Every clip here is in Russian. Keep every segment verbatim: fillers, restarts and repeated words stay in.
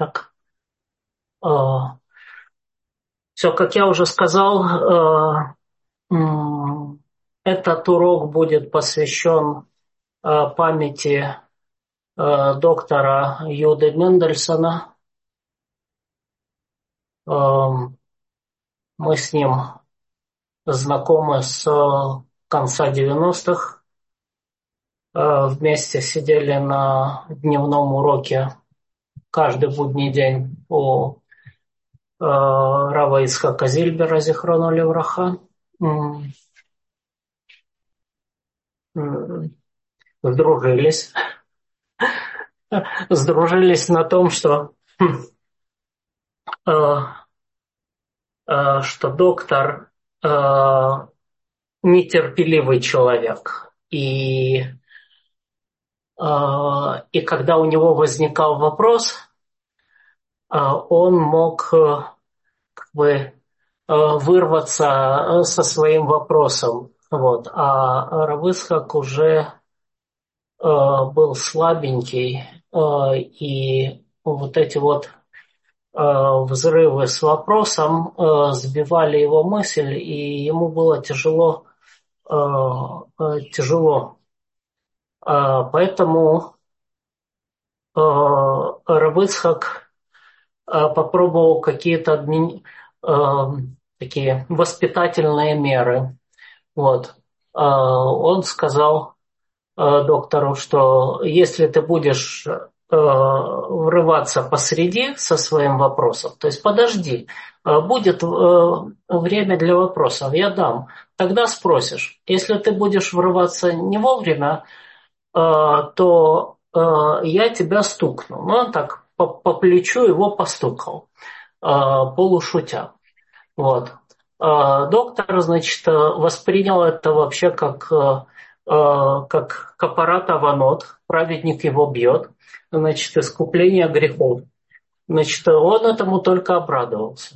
Так, все, как я уже сказал, э, м, этот урок будет посвящен э, памяти э, доктора Юды Мендельсона. Э, Мы с ним знакомы с э, конца девяностых. Э, Вместе сидели на дневном уроке каждый будний день у э, Рава Ицхака Зильбера, зихрону левраха. М, м, Сдружились. Сдружились на том, что, хм, э, э, что доктор э, нетерпеливый человек. И, э, и когда у него возникал вопрос, э, он мог э, как бы э, вырваться э, со своим вопросом. Вот. А Рав Ицхак уже э, был слабенький, э, и вот эти вот э, взрывы с вопросом э, сбивали его мысль, и ему было тяжело, э, э, тяжело. Э, Поэтому э, Рав Ицхак э, попробовал какие-то адми- э, такие воспитательные меры. Вот. Э, Он сказал э, доктору, что если ты будешь э, врываться посреди со своим вопросом, то есть подожди, э, будет э, время для вопросов, я дам, тогда спросишь. Если ты будешь врываться не вовремя, э, то э, я тебя стукну. Ну, он так по, по плечу его постукал, э, полушутя. Вот. А, Доктор, значит, э, воспринял это вообще как, э, э, как капарат аванот, праведник его бьет, значит, искупление грехов. Значит, он этому только обрадовался.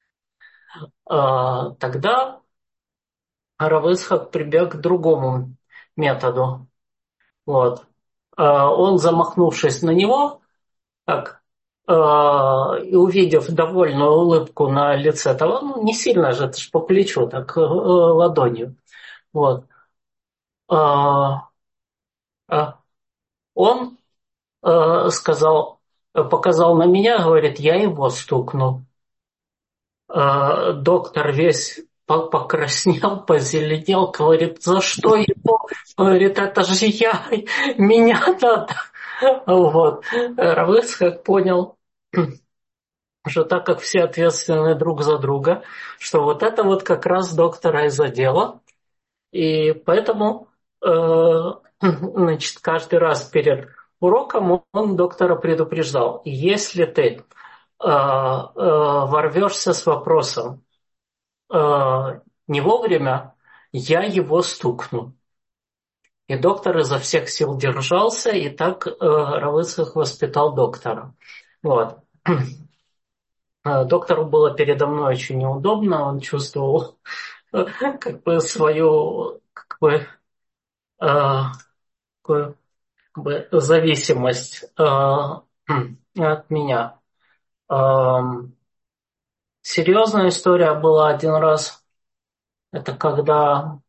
А, Тогда Рав Ицхак прибег к другому методу. Вот. А, Он, замахнувшись на него, так, а, и увидев довольную улыбку на лице того, ну, не сильно же, это ж по плечу, так э, ладонью. Вот. А, а, Он э, сказал, показал на меня, говорит, я его стукну. А, Доктор весь по- покраснел, позеленел, говорит, за что его? Говорит, это же я, меня надо. Вот. Рав Ицхак понял, что так как все ответственны друг за друга, что вот это вот как раз доктора и задело. И поэтому, э, значит, каждый раз перед уроком он доктора предупреждал, если ты э, э, ворвешься с вопросом э, не вовремя, я его стукну. И доктор изо всех сил держался, и так э, Рав Ицхак воспитал доктора. Вот. Э, Доктору было передо мной очень неудобно, он чувствовал э, как бы свою как бы, э, такую как бы зависимость э, от меня. Эм, Серьезная история была один раз. Это когда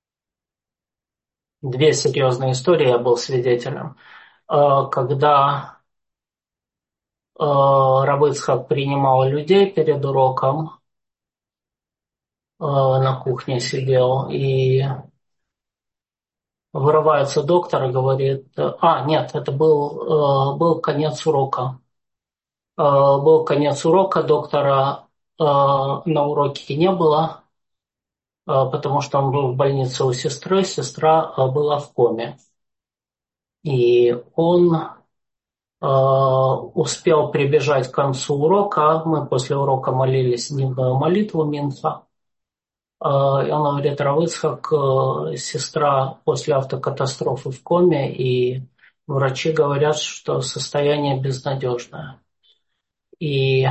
две серьезные истории я был свидетелем. Э, Когда э, Рав Ицхак принимал людей перед уроком, э, на кухне сидел, и вырывается доктор и говорит, э, а, нет, это был, э, был конец урока. Э, Был конец урока, доктора э, на уроке не было, э, потому что он был в больнице у сестры, сестра э, была в коме. И он э, успел прибежать к концу урока. Мы после урока молились дневную молитву Минха. Э, И он говорит, Рав Ицхак, э, сестра после автокатастрофы в коме, и врачи говорят, что состояние безнадежное. И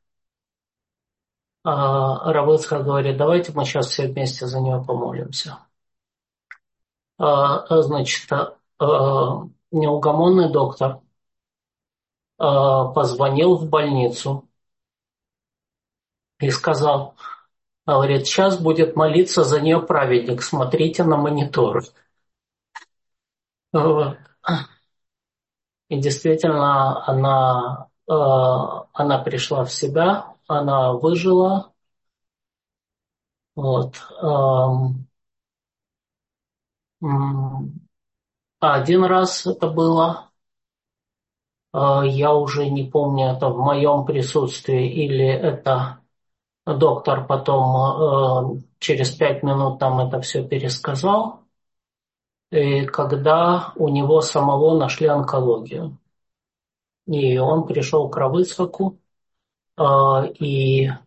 А, Рав Ицхак говорит, давайте мы сейчас все вместе за нее помолимся. А, Значит, а, неугомонный доктор позвонил в больницу и сказал, говорит, сейчас будет молиться за нее праведник, смотрите на монитор. Вот. И действительно, она, э, она пришла в себя, она выжила. Вот. Эм, м, Один раз это было, э, я уже не помню, это в моем присутствии или это доктор потом э, через пять минут нам это все пересказал. И когда у него самого нашли онкологию. И он пришел к Равыцхаку, э, и э,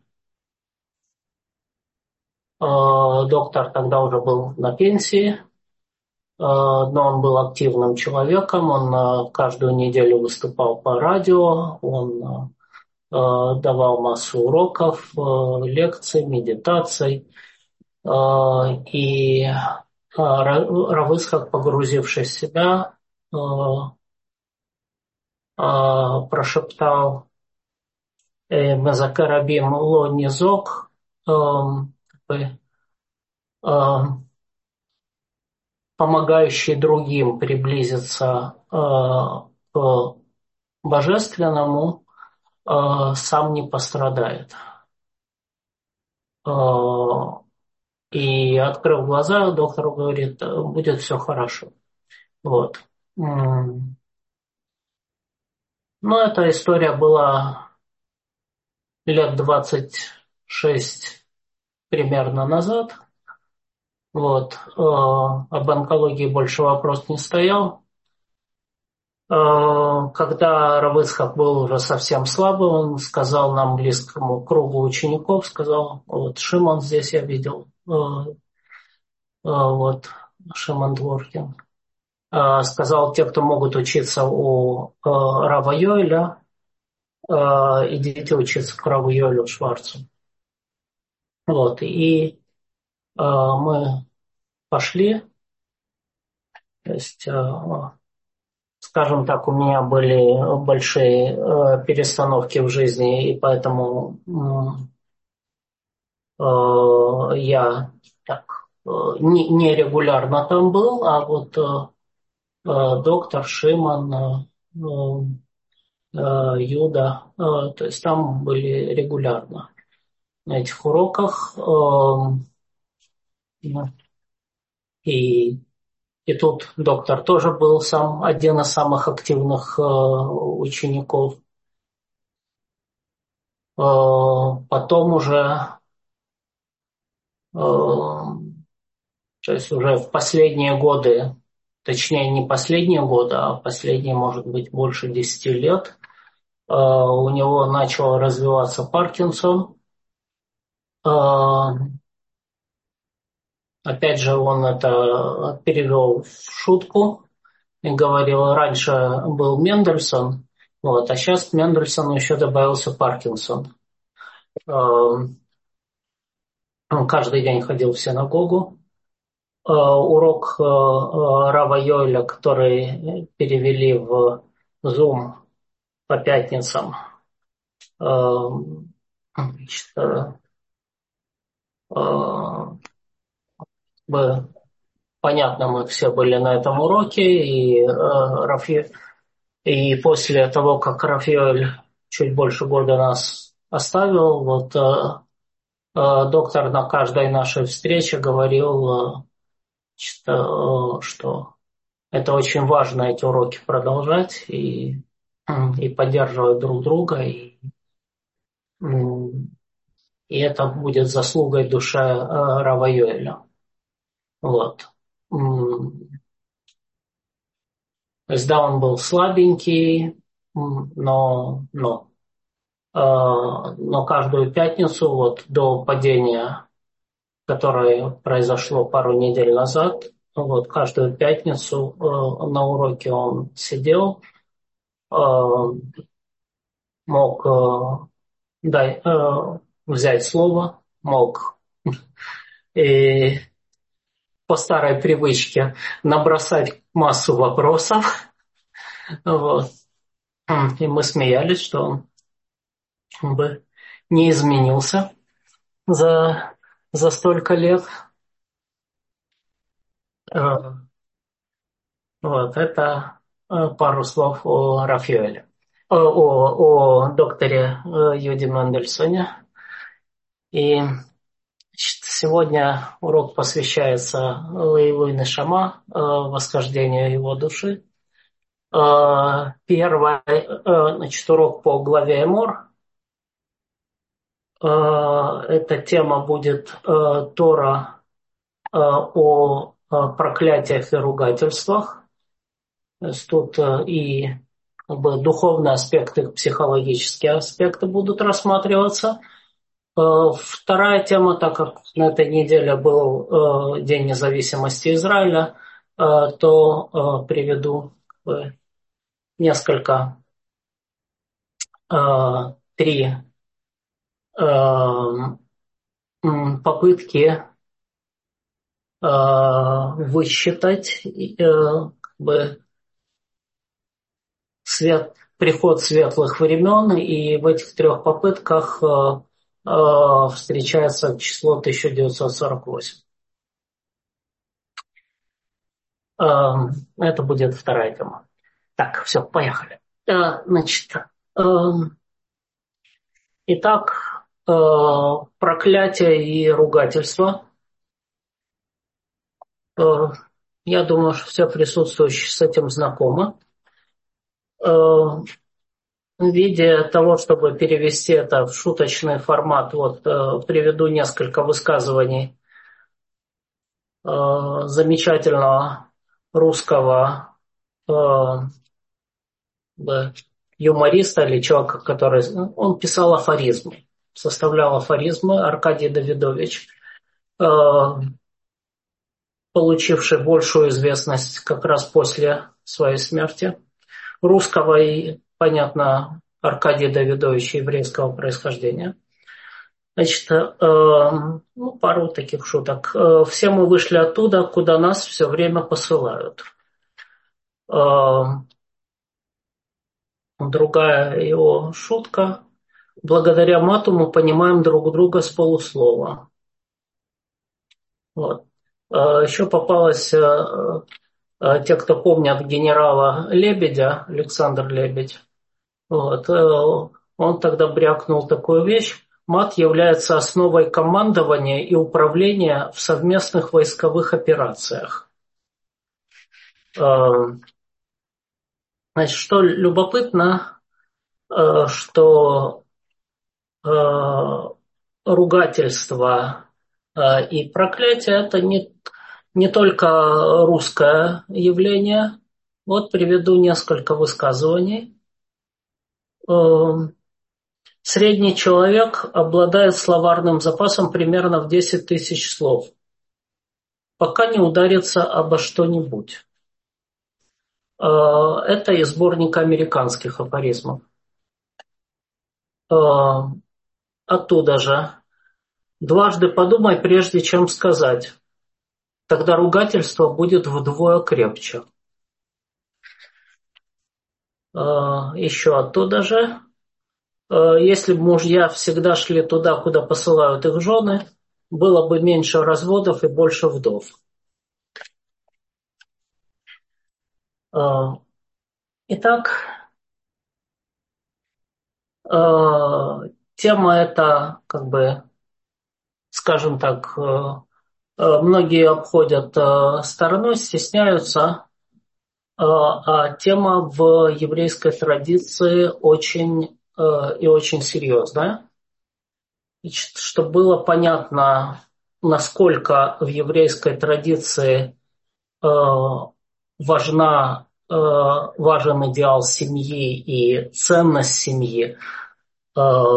доктор тогда уже был на пенсии, э, но он был активным человеком, он э, каждую неделю выступал по радио, он э, давал массу уроков, э, лекций, медитаций. Э, и э, Равыцхак, погрузившись в себя, э, э, прошептал Мезакарабим ло низок, эм, как бы, эм, помогающий другим приблизиться э, к божественному, э, сам не пострадает. Э, И, открыв глаза, доктор говорит, будет все хорошо. Вот. М. Ну, эта история была лет двадцать шесть примерно назад. Вот. Э, Об онкологии больше вопрос не стоял. Э, Когда Равыцхак был уже совсем слабый, он сказал нам, близкому кругу учеников, сказал, вот Шимон здесь я видел, э, э, вот Шимон Дворкин. Э, Сказал, те, кто могут учиться у э, Рава Йоэля, э, идите учиться к Раву Йоэлю Шварцу. Вот, и э, мы пошли, то есть, э, скажем так, у меня были большие э, перестановки в жизни, и поэтому э, я так э, не, не регулярно там был, а вот э, э, доктор Шиман, э, э, Юда, э, то есть там были регулярно на этих уроках. Э, ну, и, и тут доктор тоже был сам один из самых активных э, учеников. Э, Потом уже, э, то есть уже в последние годы, точнее не последние годы, а последние, может быть, больше десяти лет, э, у него начал развиваться Паркинсон. Э, Опять же, он это перевел в шутку и говорил, раньше был Мендельсон, вот, а сейчас к Мендельсону еще добавился Паркинсон. Э, Он каждый день ходил в синагогу. Э, Урок э, э, Рава Йоэля, который перевели в Zoom по пятницам, э, значит, э, э, бы- понятно, мы все были на этом уроке, и, э, Рафи, и после того, как Рафиэль чуть больше года нас оставил, вот э, э, доктор на каждой нашей встрече говорил, э, что, что это очень важно, эти уроки продолжать и, и поддерживать друг друга, и, м, и это будет заслугой душе э, Рава Йоэля. Вот. М, То есть, да, он был слабенький, м, но, но, э, но каждую пятницу вот до падения, которое произошло пару недель назад, вот каждую пятницу э, на уроке он сидел, э, мог э, дай, э, взять слово, мог и по старой привычке набросать массу вопросов. Вот. И мы смеялись, что он бы не изменился за, за столько лет. Э, Вот, это э, пару слов о Рафаэле. О, о, о докторе э, Юди Мендельсоне. И значит, сегодня урок посвящается Лейлу Нешама, э, восхождению его души. Э, Первый э, значит, урок по главе Эмор. Э, Эта тема будет э, Тора э, о э, проклятиях и ругательствах. То есть тут э, и как бы, духовные аспекты, психологические аспекты будут рассматриваться. Э, Вторая тема, так как на этой неделе был э, День независимости Израиля, э, то э, приведу как бы, несколько, э, три э, м, попытки э, высчитать э, как бы, свет, приход светлых времен, и в этих трех попытках э, э, встречается число тысяча девятьсот сорок восемь. Э, это будет вторая тема. Так, все, поехали. Э, значит, э, итак, э, проклятие и ругательство. Э, я думаю, что все присутствующие с этим знакомы. Э, в виде того, чтобы перевести это в шуточный формат, вот э, приведу несколько высказываний э, замечательного русского э, да, юмориста или человека, который... Он писал афоризмы, составлял афоризмы, Аркадий Давидович, э, получивший большую известность как раз после своей смерти. Русского и, понятно, Аркадий Давидович еврейского происхождения. Значит, э, ну, пару таких шуток. Э, все мы вышли оттуда, куда нас все время посылают. Э, другая его шутка. Благодаря мату мы понимаем друг друга с полуслова. Вот. Э, еще попалось, э, э, те, кто помнят генерала Лебедя, Александр Лебедь, вот, э, он тогда брякнул такую вещь. Мат является основой командования и управления в совместных войсковых операциях. Э, Значит, что любопытно, э, что э, ругательство э, и проклятие – это не, не только русское явление. Вот приведу несколько высказываний. Э, Средний человек обладает словарным запасом примерно в десять тысяч слов, пока не ударится обо что-нибудь. Э, Это из сборника американских афоризмов. Э, Оттуда же. Дважды подумай, прежде чем сказать. Тогда ругательство будет вдвое крепче. Э, Еще оттуда же. Э, Если бы мужья всегда шли туда, куда посылают их жены, было бы меньше разводов и больше вдов. Э, Итак, э, тема эта, как бы, скажем так, э, э, многие обходят э, стороной, стесняются, э, а тема в еврейской традиции очень э, и очень серьезная. Значит, чтобы было понятно, насколько в еврейской традиции э, важна, э, важен идеал семьи и ценность семьи, э,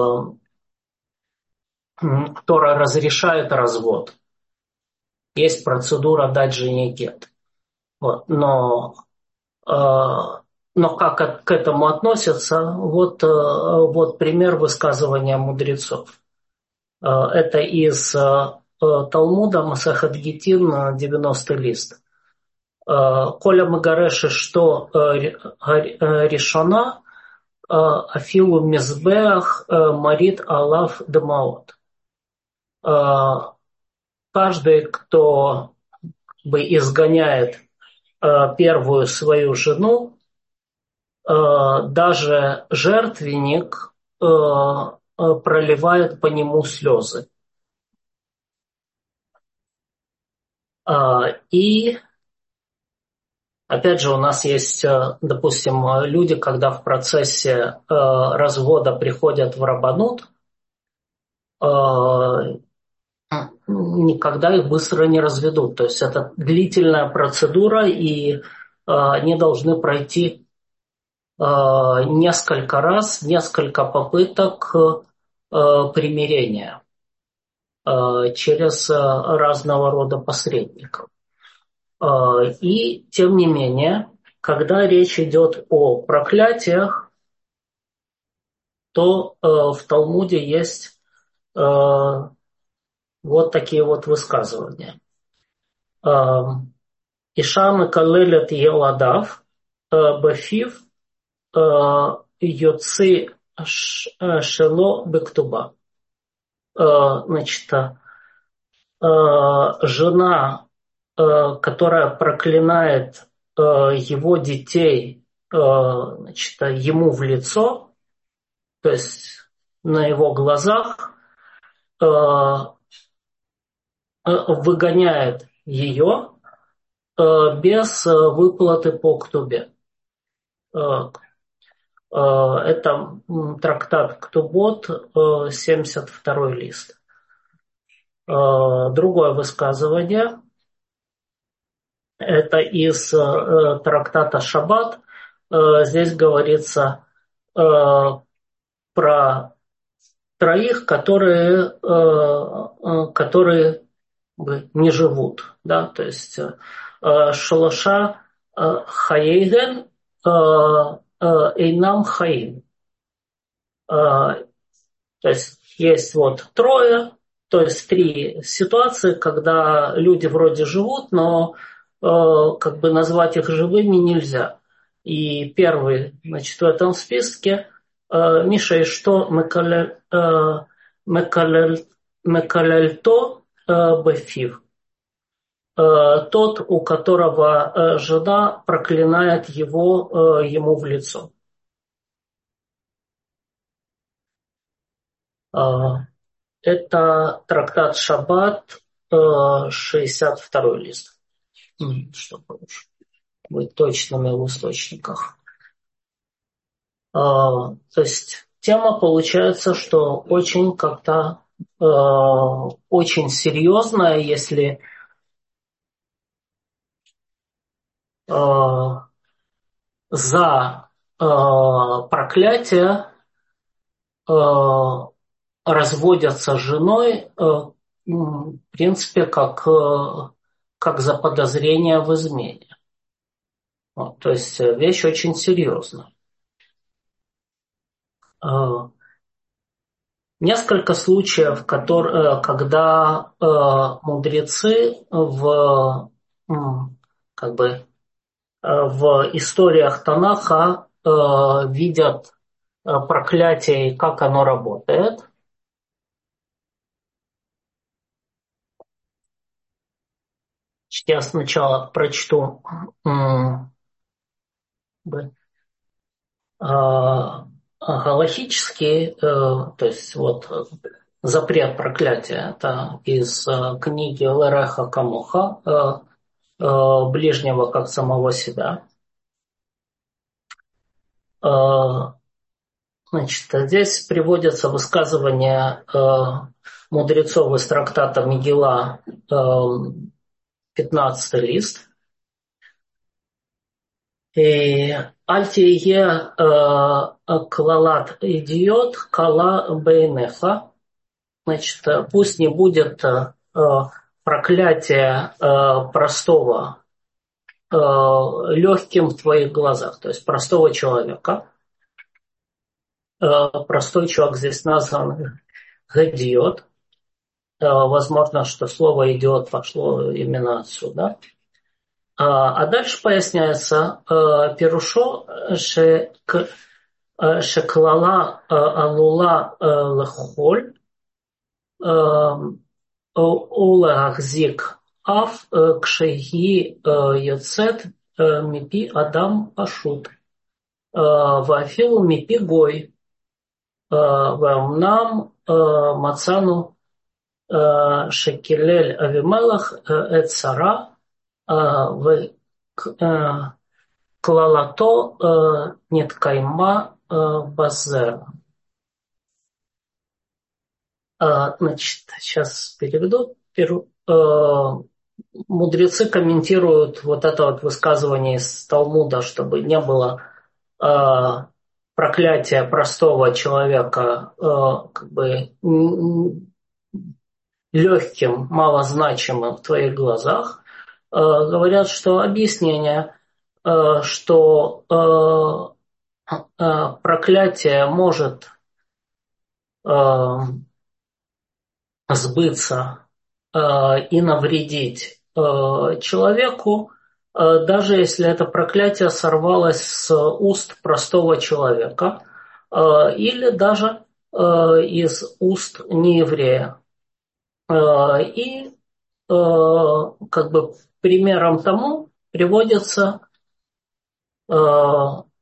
которая разрешает развод. Есть процедура дать жене гет. Вот. Но, э, но как к этому относятся, вот, э, вот пример высказывания мудрецов. Э, это из э, Талмуда Масехет Гитин, девяностый лист. Коля Магареши, что э, решена, афилу мизбеах марит алав демаот. Каждый, кто бы изгоняет первую свою жену, даже жертвенник проливает по нему слезы. И опять же, у нас есть, допустим, люди, когда в процессе развода приходят в рабанут, никогда их быстро не разведут. То есть это длительная процедура, и они должны пройти несколько раз, несколько попыток примирения через разного рода посредников. И тем не менее, когда речь идет о проклятиях, то в Талмуде есть вот такие вот высказывания. Иша мекалелет еладав бефив йоци шело бектуба. Значит, жена, которая проклинает его детей, значит, ему в лицо, то есть на его глазах, выгоняет ее без выплаты по ктубе. Это трактат Ктубот, семьдесят второй лист. Другое высказывание, это из трактата Шаббат. Здесь говорится про троих, которые, которые не живут. Да? То есть Шалаша Хаейген Эйнам Хаим. То есть есть вот трое, то есть три ситуации, когда люди вроде живут, но как бы назвать их живыми нельзя. И первый, значит, в этом списке Миша и что Мекалельто Бефив. Тот, у которого жена проклинает его ему в лицо. Это трактат Шаббат, шестьдесят второй лист. Чтобы быть точными в источниках. То есть тема получается, что очень как-то очень серьезная, если за проклятие разводятся с женой, в принципе, как, как за подозрение в измене. Вот, то есть вещь очень серьезная. Несколько случаев, которые, когда мудрецы в, как бы, в историях Танаха видят проклятие и как оно работает. Я сначала прочту галахический, то есть вот запрет проклятия, это из книги Лереха Камоха, ближнего как самого себя. Значит, здесь приводятся высказывания мудрецов из трактата Мегила, пятнадцатый лист. И Альтие клалат идиот кала бейнеха. Значит, пусть не будет проклятие простого легким в твоих глазах, то есть простого человека. Простой человек здесь назван гадиот. Возможно, что слово идиот пошло именно отсюда. А дальше поясняется Перушо, шеклала алула лехоль улахзик аф кшеги йоцет мипи адам пашут вафил мипи гой ваумнам мацану шекелель авимелах эт сара в клалато нет кайма базер. Значит, сейчас переведу. Мудрецы комментируют вот это вот высказывание из Талмуда, чтобы не было проклятия простого человека как бы легким, малозначимым в твоих глазах. Говорят, что объяснение, что проклятие может сбыться и навредить человеку, даже если это проклятие сорвалось с уст простого человека или даже из уст нееврея. И как бы примером тому приводится то,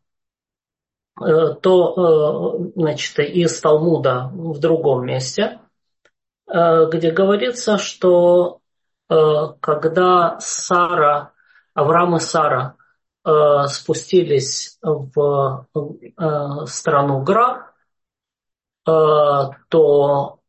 значит, из Талмуда в другом месте, где говорится, что когда Сара, Авраам и Сара спустились в страну Грар, то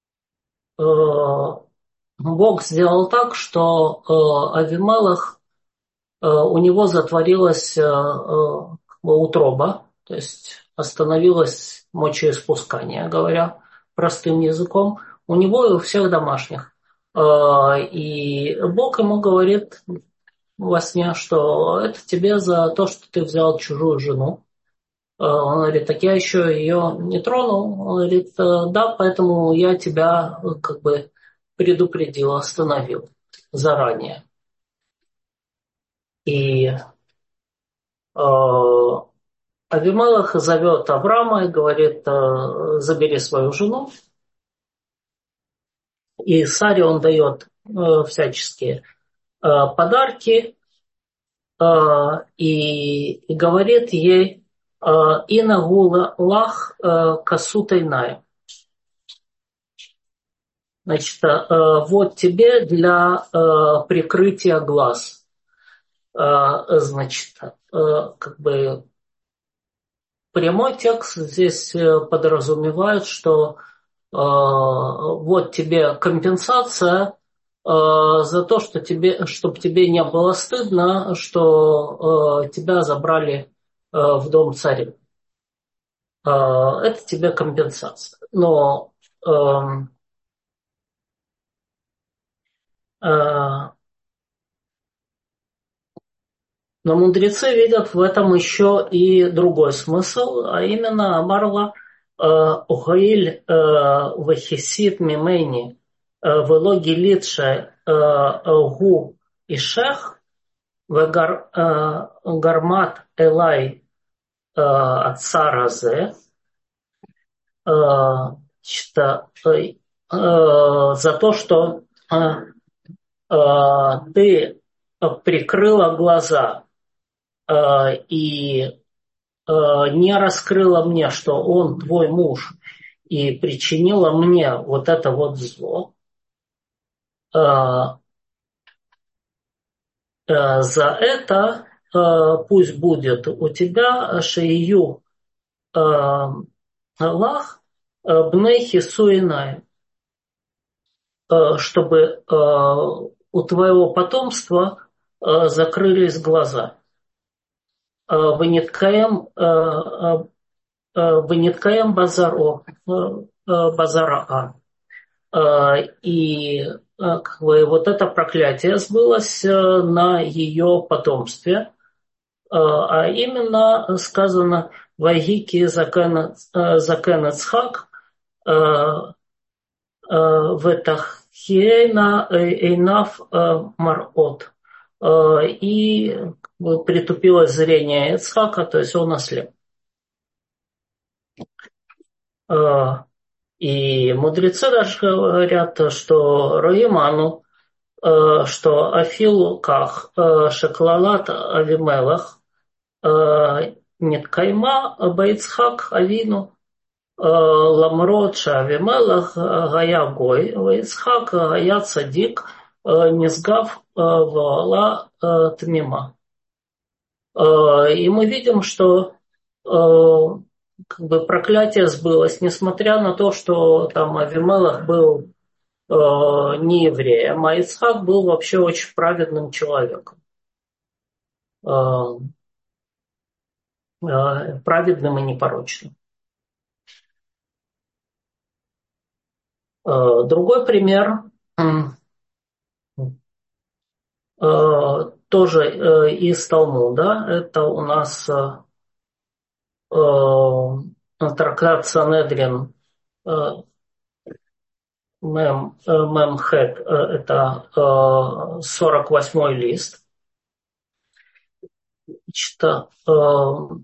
Бог сделал так, что Авимелах, у него затворилась утроба, то есть остановилось мочеиспускание, говоря простым языком, у него и у всех домашних. И Бог ему говорит во сне, что это тебе за то, что ты взял чужую жену. Он говорит, так я еще ее не тронул. Он говорит, да, поэтому я тебя как бы предупредил, остановил заранее. И э, Авимелах зовет Авраама и говорит, забери свою жену. И Саре он дает э, всяческие э, подарки э, и, и говорит ей, «Ина гула лах касутайнай». Значит, вот тебе для прикрытия глаз. Значит, как бы прямой текст здесь подразумевает, что вот тебе компенсация за то, что тебе, чтобы тебе не было стыдно, что тебя забрали в дом царя. Это тебе компенсация. Но Но мудрецы видят в этом еще и другой смысл, а именно Амарла Ухаиль Вахисит Мимейни Вело Гилитше Гу Ишех Гармат Элай Ацаразе за то, что ты прикрыла глаза и не раскрыла мне, что он твой муж, и причинила мне вот это вот зло, за это пусть будет у тебя шею лах бней хисуинай, чтобы у твоего потомства закрылись глаза. Ваниткаем Ваниткаем базаро базараа. И как бы, вот это проклятие сбылось на ее потомстве. А именно сказано «Вайгики закен Ицхак ветахиэйна эйнаф марот». И притупилось зрение Ицхака, то есть он ослеп. Э, И мудрецы даже говорят, что Роиману, э, что Афилу Ках, э, Шеклалат Авимелах, э, Ниткайма Бейцхак Авину, э, Ламрот Шавимелах Гая Гой, Бейцхак Гая Цадик, э, Низгав э, Вуала э, Тмима. Э, И мы видим, что э, как бы проклятие сбылось, несмотря на то, что там Авимелах был э, не евреем, а Ицхак был вообще очень праведным человеком. Э, э, Праведным и непорочным. Э, Другой пример, м, э, тоже э, из Талмуда, это у нас э, э, трактат Санедрин, э, Мем, э, Мемхет, э, это э, сорок восьмой лист. Значит, э,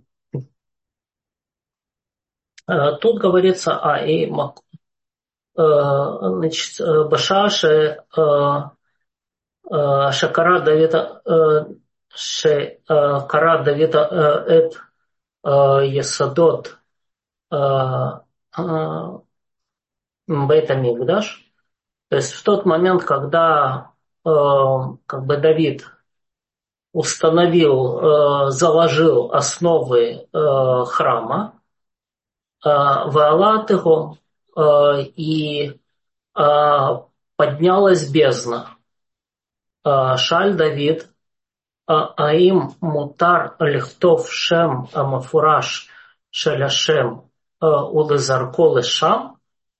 э, тут говорится о и Мак- э, значит, э, Башаше э, э, Шакара Давида э, Шакара Давида э, Эт э, Есадот э, э, Бейта Микдаш. То есть в тот момент, когда э, как бы Давид установил, э, заложил основы э, храма, э, Ваалатыгу, э, и э, поднялась бездна. Э, Шаль Давид, а- Аим Мутар Лихтов Шем Амафураш Шеляшем Улызарколы Шам,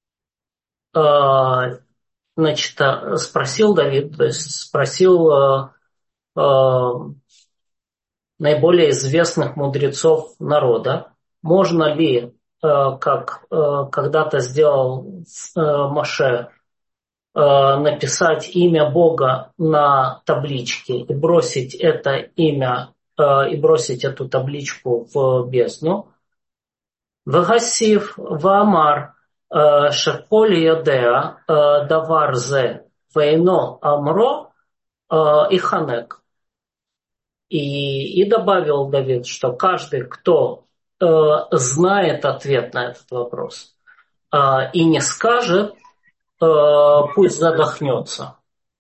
э, значит, э, спросил Давид, то есть спросил э, э, наиболее известных мудрецов народа, можно ли, э, как э, когда-то сделал э, Моше, э, написать имя Бога на табличке и бросить это имя э, и бросить эту табличку в бездну. Вагасив Ваамар э, Шаколь Ядеа э, Давар Зе Вейно Амро э, и Ханек. И, и добавил Давид, что каждый, кто э, знает ответ на этот вопрос э, и не скажет, э, пусть задохнется.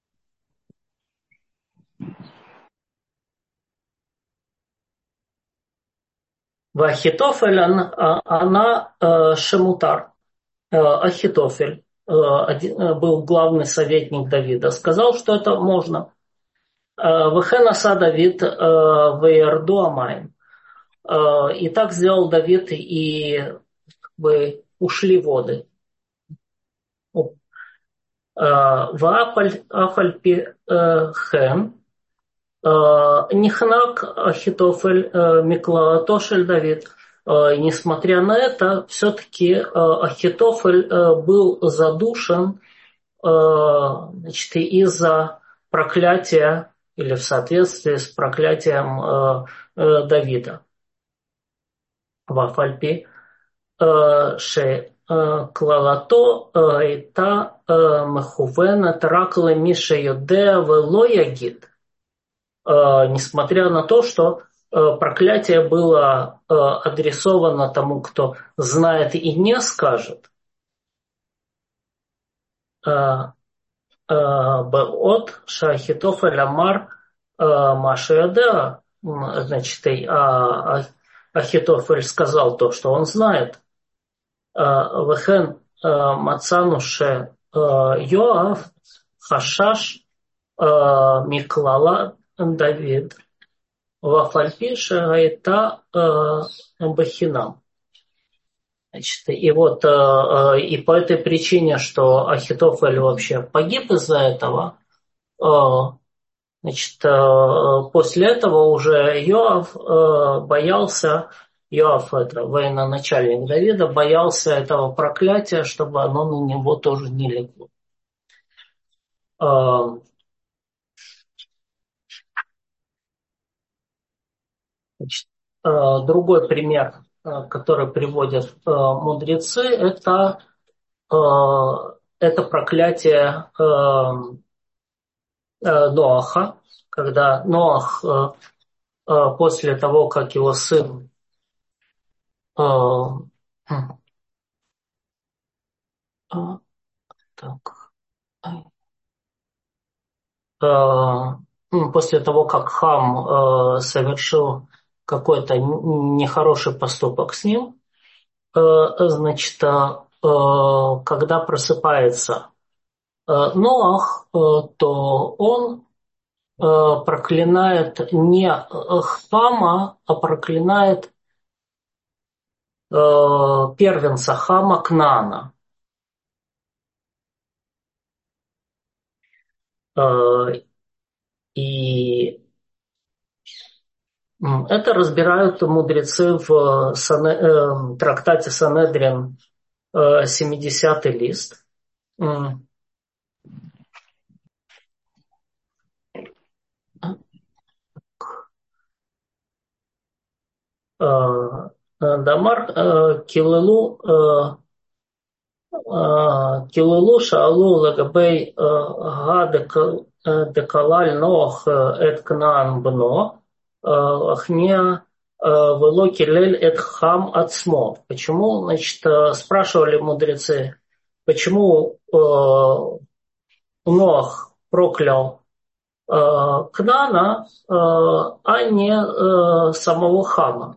Вахитофель, она, она э, шемутар. Э, Ахитофель э, один, э, был главный советник Давида, сказал, что это можно. Э, Вехен аса Давид э, веярду амаим. Э, И так сделал Давид, и как бы ушли воды. Ваапальпи хен Нихнак Ахитофель Миклаатошель Давид. Э, Несмотря на это, все-таки э, Ахитофель э, был задушен э, значит, из-за проклятия или в соответствии с проклятием э, э, Давида. Вафальпи שכללתו הייתה מכוונת רק למי שיודע ולא יגיד, несмотря на то, что проклятие было адресовано тому, кто знает и не скажет. Беот Шахитофель Амар Машиадеа, значит, Ахитофель сказал то, что он знает. וכן מצאנו שיואב חשש מקללת דוד, ואף על פי שהייתה בחינם. Значит, и вот и по этой причине, что Ахитофель вообще погиб из-за этого, значит, после этого уже Йоав боялся, Йоав, это военачальник Давида, боялся этого проклятия, чтобы оно на него тоже не легло. Значит, другой пример. э, который приводят э, мудрецы, это, э, это проклятие э, э, Ноаха, когда Ноах э, э, после того, как его сын э, хм, э, так, э, м, после того, как Хам э, совершил какой-то н- нехороший поступок с ним, э, значит, э, э, когда просыпается э, Ноах, э, то он э, проклинает не э, Хама, а проклинает э, первенца Хама Кнаана. Э, и м, это разбирают мудрецы в Сане- э, трактате Санедрин, э, семидесятый лист. М, э, э, Дамар э, Килелу э, אה, קיללו שאלו לגבי אה, הדקלל נוח אה, את כנען בנו, э, Ахния э, вело килель эт хам ацмо. Почему, значит, э, спрашивали мудрецы, почему э, Ноах проклял э, Кнаана, э, а не э, самого Хама.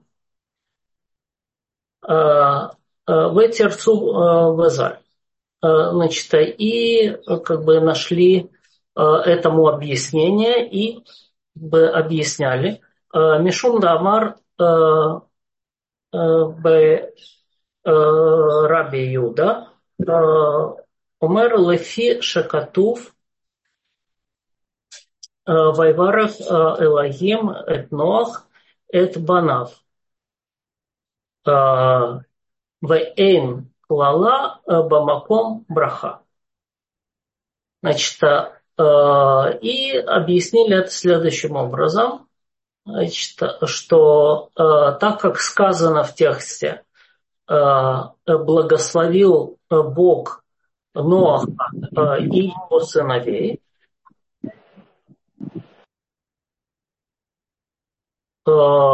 Э, э, В терцу э, везаль. Э, Значит, и э, как бы нашли э, этому объяснение и бы объясняли. Э, Мишум Дамар э, э, б э, Раби Юда э, Умер Лефи Шакатув э, Вайварах э, Элогим Эт Ноах Эт Банав э, Вэйн Клала э, Бамаком Браха. Значит, э, и объяснили это следующим образом, значит, что э, так как сказано в тексте, э, благословил Бог Ноаха э, и его сыновей, э,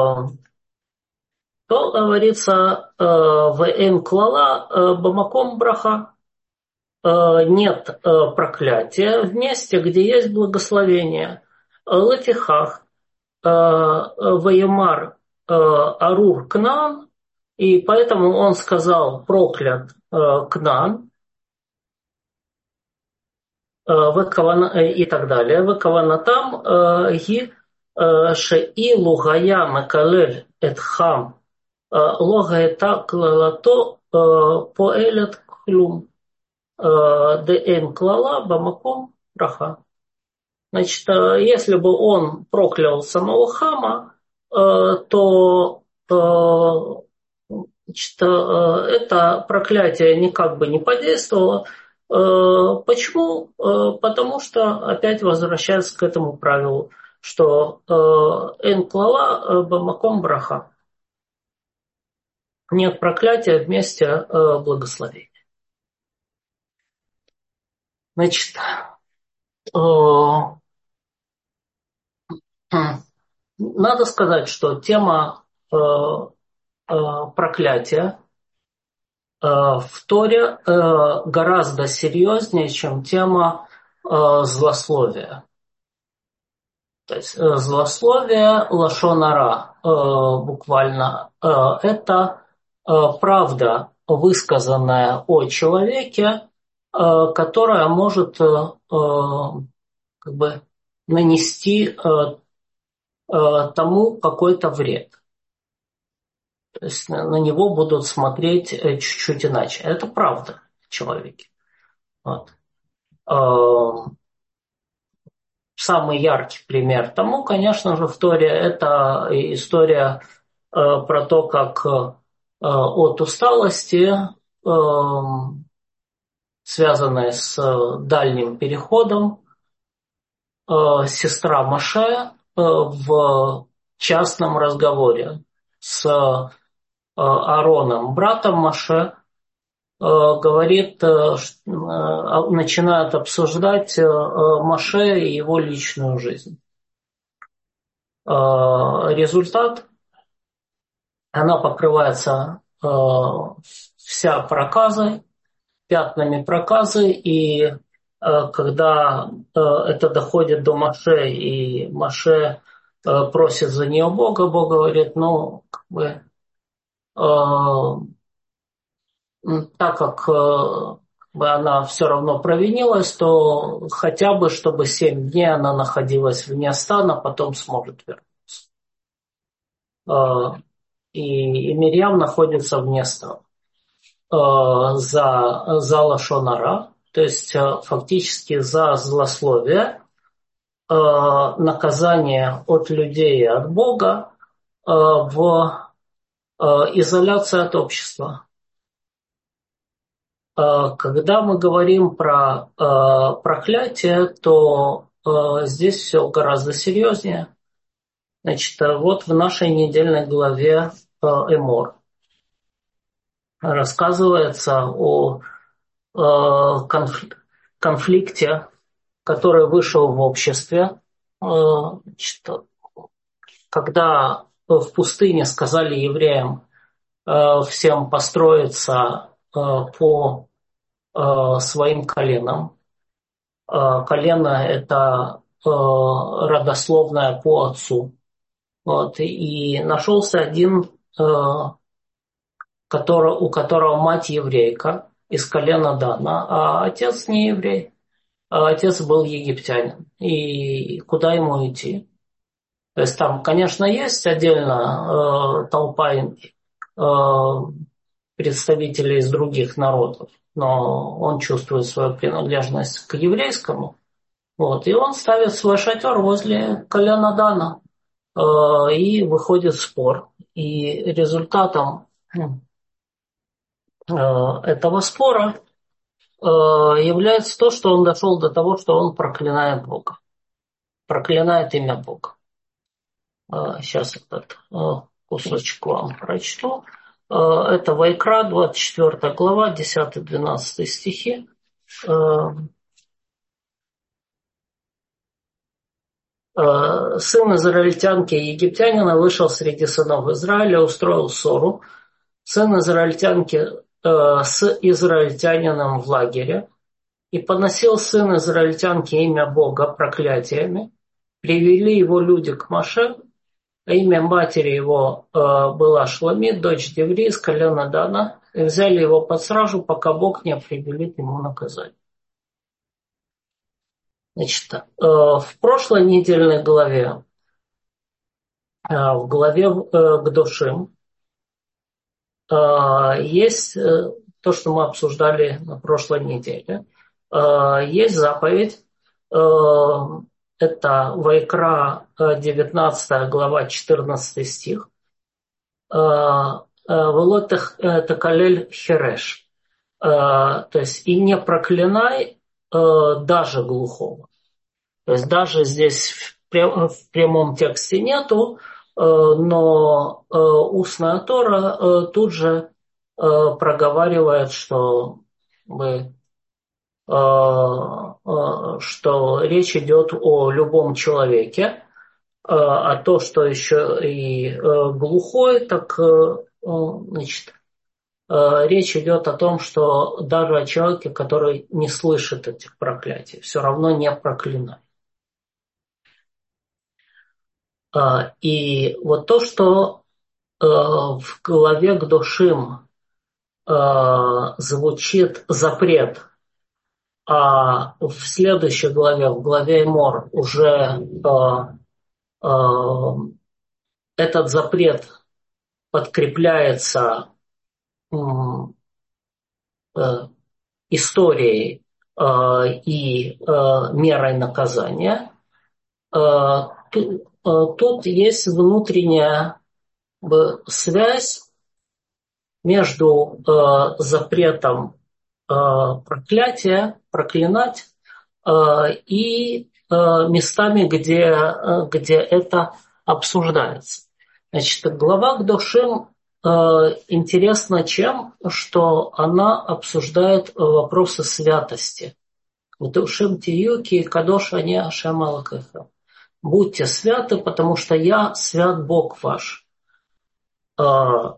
то говорится э, в Эм Клала э, Бамаком Браха, э, нет э, проклятия в месте, где есть благословение. Латихах Ваямар Арур Кнаан, и поэтому он сказал проклят э, Кнаан э, и так далее. Векаванатам ги шеи лугая макалель эт хам логаэта клалато поэлет клум дэн клала бамаком раха. Значит, э, если бы он проклял самого Хама, э, то э, значит, э, это проклятие никак бы не подействовало. Э, Почему? Э, Потому что опять возвращается к этому правилу, что эн клала бамаком браха. Нет проклятия вместе э, благословения. Значит, э, надо сказать, что тема э, э, проклятия э, в Торе э, гораздо серьезнее, чем тема э, злословия. То есть э, злословие лашон ара э, буквально э, это э, правда, высказанная о человеке, э, которая может э, э, как бы нанести э, э, тому какой-то вред. То есть на, на него будут смотреть э, чуть-чуть иначе. Это правда в человеке. Вот. Э, Самый яркий пример тому, конечно же, в Торе, это история э, про то, как э, от усталости, э, связанной с э, дальним переходом, э, сестра Моше э, в частном разговоре с Аароном, братом Моше, говорит, начинает обсуждать Моше и его личную жизнь. Результат: она покрывается вся проказой, пятнами проказы, и когда это доходит до Моше, и Моше просит за нее Бога, Бог говорит, ну, как бы, так как бы она все равно провинилась, то хотя бы, чтобы семь дней она находилась вне стана, потом сможет вернуться. И, и Мирьям находится вне стана за, за лашон ара, то есть фактически за злословие, наказание от людей и от Бога в изоляции от общества. Когда мы говорим про проклятие, то здесь все гораздо серьезнее. Значит, вот в нашей недельной главе Эмор рассказывается о конфликте, который вышел в обществе, значит, когда в пустыне сказали евреям всем построиться по своим коленам. Колено – это родословное по отцу. Вот. И нашелся один, который, у которого мать еврейка, из колена Дана, а отец не еврей. А отец был египтянин. И куда ему идти? То есть там, конечно, есть отдельно э, толпа э, представителей из других народов, но он чувствует свою принадлежность к еврейскому. Вот, и он ставит свой шатер возле колена Дана. Э, и выходит спор. И результатом э, этого спора э, является то, что он дошел до того, что он проклинает Бога. Проклинает имя Бога. Сейчас этот кусочек вам прочту. Это Вайкра, двадцать четвёртая глава, десятый-двенадцатый стихи. Сын израильтянки и египтянина вышел среди сынов Израиля, устроил ссору. Сын израильтянки с израильтянином в лагере. И поносил сын израильтянки имя Бога проклятиями. Привели его люди к Моше. Имя матери его э, была Шломит, дочь Деври, из колена Дана, и взяли его под стражу, пока Бог не определит ему наказание. Значит, э, в прошлой недельной главе, э, в главе э, Кдошим, э, есть э, то, что мы обсуждали на прошлой неделе. Э, есть заповедь, э, это Вайкра, девятнадцатая глава, четырнадцатый стих. Вело такалель хереш. То есть и не проклинай даже глухого. То есть даже здесь в прямом тексте нету, но устная Тора тут же проговаривает, что мы что речь идет о любом человеке, а то, что еще и глухой, так значит, речь идет о том, что даже о человеке, который не слышит этих проклятий, все равно не проклинай. И вот то, что в главе Кдошим звучит запрет, а в следующей главе, в главе Эмор, уже этот запрет подкрепляется историей и мерой наказания. Тут есть внутренняя связь между запретом проклятия, проклинать, и местами, где, где это обсуждается. Значит, глава Кдошим э, интересна чем, что она обсуждает вопросы святости. «Утушим тиюки кадош ани Ашем Элокейхем». Будьте святы, потому что я свят Бог ваш. Э,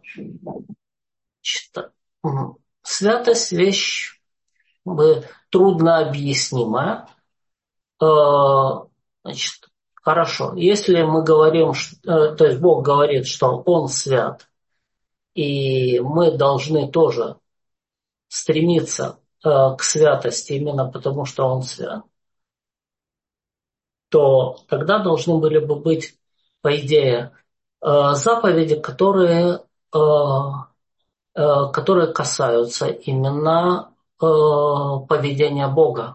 святость вещь бы трудно объяснимая. Э, значит, хорошо, если мы говорим, что, то есть Бог говорит, что Он свят, и мы должны тоже стремиться э, к святости именно потому, что Он свят, то тогда должны были бы быть, по идее, э, заповеди, которые, э, э, которые касаются именно э, поведения Бога.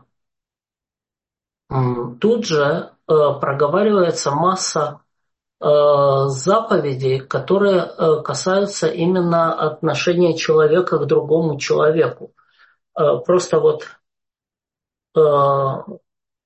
Тут же э, проговаривается масса э, заповедей, которые э, касаются именно отношения человека к другому человеку. Э, просто вот э,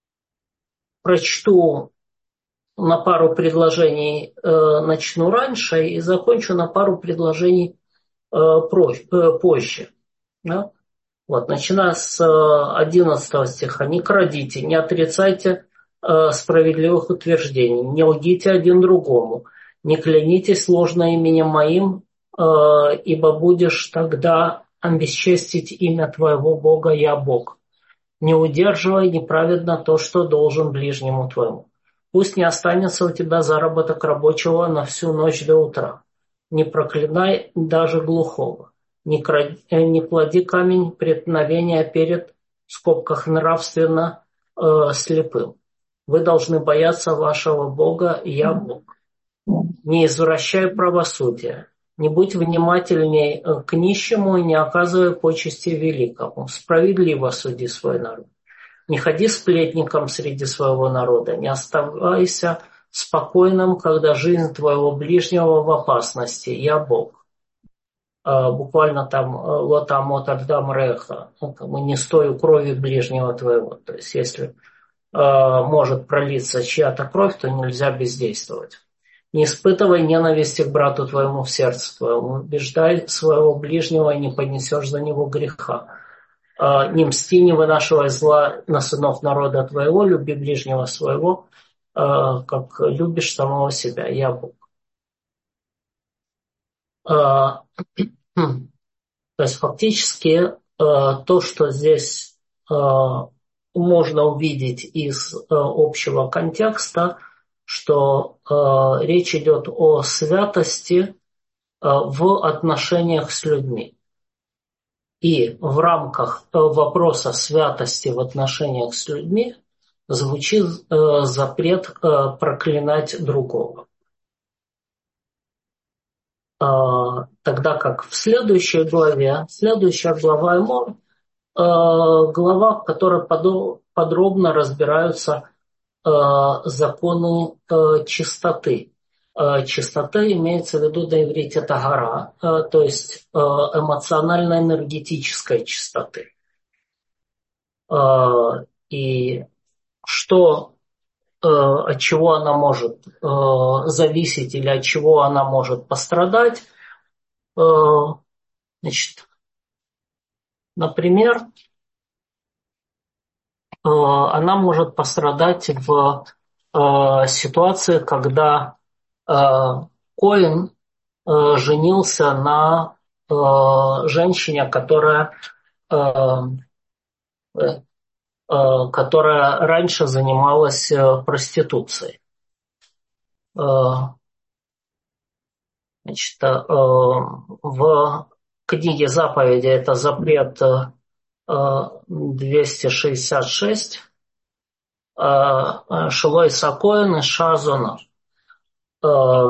прочту на пару предложений, э, начну раньше и закончу на пару предложений э, про, э, позже. Да? Вот, начиная с одиннадцатого стиха. «Не крадите, не отрицайте э, справедливых утверждений, не лгите один другому, не клянитесь ложно именем моим, э, ибо будешь тогда обесчестить имя твоего Бога, я Бог. Не удерживай неправедно то, что должен ближнему твоему. Пусть не останется у тебя заработок рабочего на всю ночь до утра. Не проклинай даже глухого. Не, кради, не плоди камень преткновения перед, в скобках, нравственно э, слепым. Вы должны бояться вашего Бога, я Бог. Не извращай правосудие. Не будь внимательней к нищему и не оказывай почести великому. Справедливо суди свой народ. Не ходи сплетником среди своего народа. Не оставайся спокойным, когда жизнь твоего ближнего в опасности. Я Бог». А, буквально там «Лотамот альдам реха». «Не стой у крови ближнего твоего». То есть если а, может пролиться чья-то кровь, то нельзя бездействовать. Не испытывай ненависти к брату твоему в сердце твоему. Убеждай своего ближнего и не понесешь за него греха. Не мсти, не вынашивай зла на сынов народа твоего, люби ближнего своего, как любишь самого себя. Я Бог. То есть фактически то, что здесь можно увидеть из общего контекста, что э, речь идет о святости э, в отношениях с людьми. И в рамках э, вопроса святости в отношениях с людьми звучит э, запрет э, проклинать другого. Э, тогда как в следующей главе, следующая глава Эмор, э, глава, в которой подо- подробно разбираются законы э, чистоты. Э, чистота имеется в виду на иврите тагара, э, то есть э, эмоционально-энергетической чистоты. Э, и что, э, от чего она может э, зависеть или от чего она может пострадать. Э, значит, например, э, она может пострадать в э, ситуации, когда э, коэн э, женился на э, женщине, которая, э, э, которая раньше занималась э, проституцией. Э, значит, э, в книге заповеди это запрет э, двести шестьдесят шесть, э, Шилой Сакоин и Шазона. Э,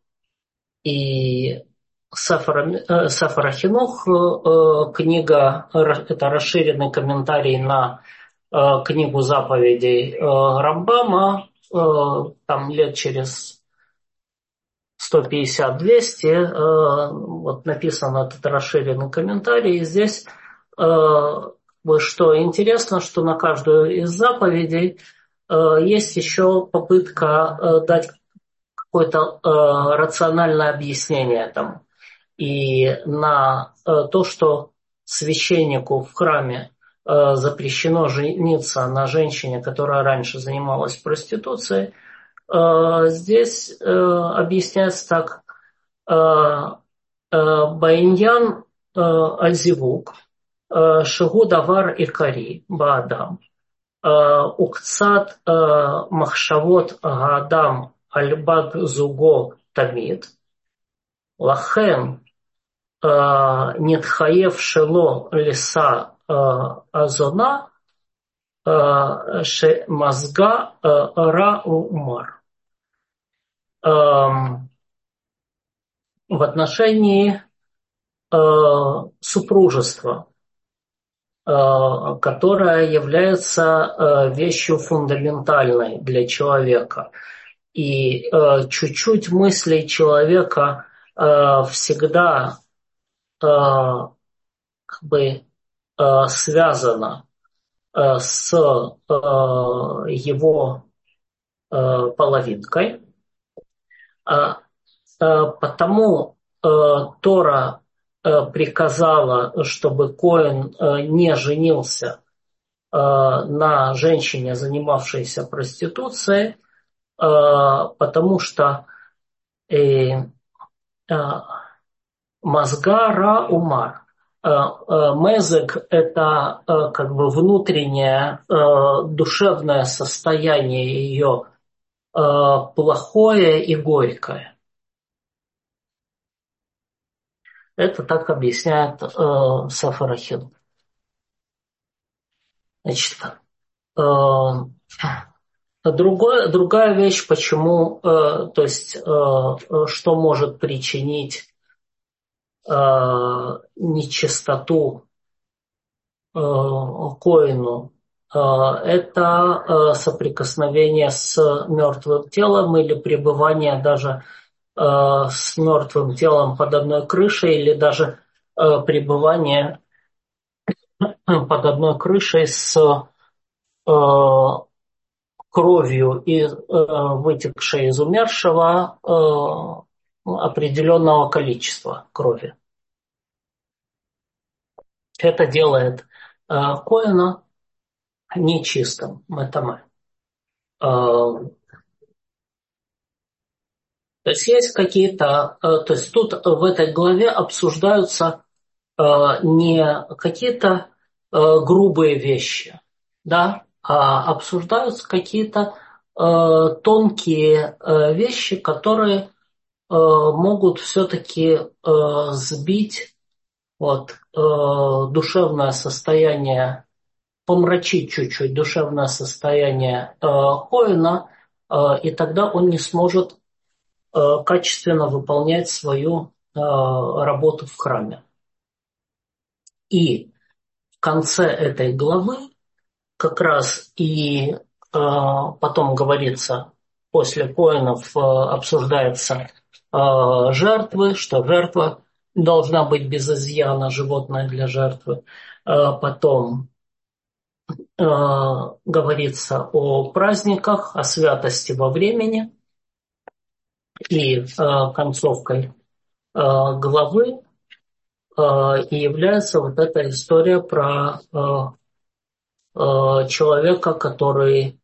и Сефер, Сефер Хинух, книга, это расширенный комментарий на книгу заповедей Рамбама, там лет через сто пятьдесят - двести, вот написан этот расширенный комментарий, и здесь, что интересно, что на каждую из заповедей есть еще попытка дать какое-то рациональное объяснение там. и на то, что священнику в храме запрещено жениться на женщине, которая раньше занималась проституцией, здесь объясняется так: Баиньян аль-зивук, шигу давар икари баадам, укцат махшавот гадам аль-бад зуго тамид, лахен нитхаев шело лиса азона ше мазга ра умар. В отношении супружества, которое является вещью фундаментальной для человека. И чуть-чуть мыслей человека всегда как бы связано с его половинкой. Потому Тора приказала, чтобы коэн не женился на женщине, занимавшейся проституцией, потому что мазгара умар. Мезек – это как бы внутреннее душевное состояние ее, плохое и горькое. Это так объясняет э, Сефер Ахилут. Значит, э, другое, другая вещь, почему, э, то есть, э, что может причинить э, нечистоту э, коэну, э, это э, соприкосновение с мертвым телом или пребывание даже с мертвым телом под одной крышей, или даже э, пребывание под одной крышей с э, кровью, и, э, вытекшей из умершего, э, определенного количества крови. Это делает э, коэна нечистым. Это мы. Э, то есть есть какие-то, э, то есть тут в этой главе обсуждаются не какие-то грубые вещи, да, а обсуждаются какие-то тонкие вещи, которые могут все-таки сбить вот, душевное состояние, помрачить чуть-чуть душевное состояние коэна, и тогда он не сможет качественно выполнять свою работу в храме. И в конце этой главы как раз и э, потом говорится, после коэнов э, обсуждается э, жертвы, что жертва должна быть без изъяна, животное для жертвы. Э, потом э, говорится о праздниках, о святости во времени. И э, концовкой э, главы и является вот эта история про человека, который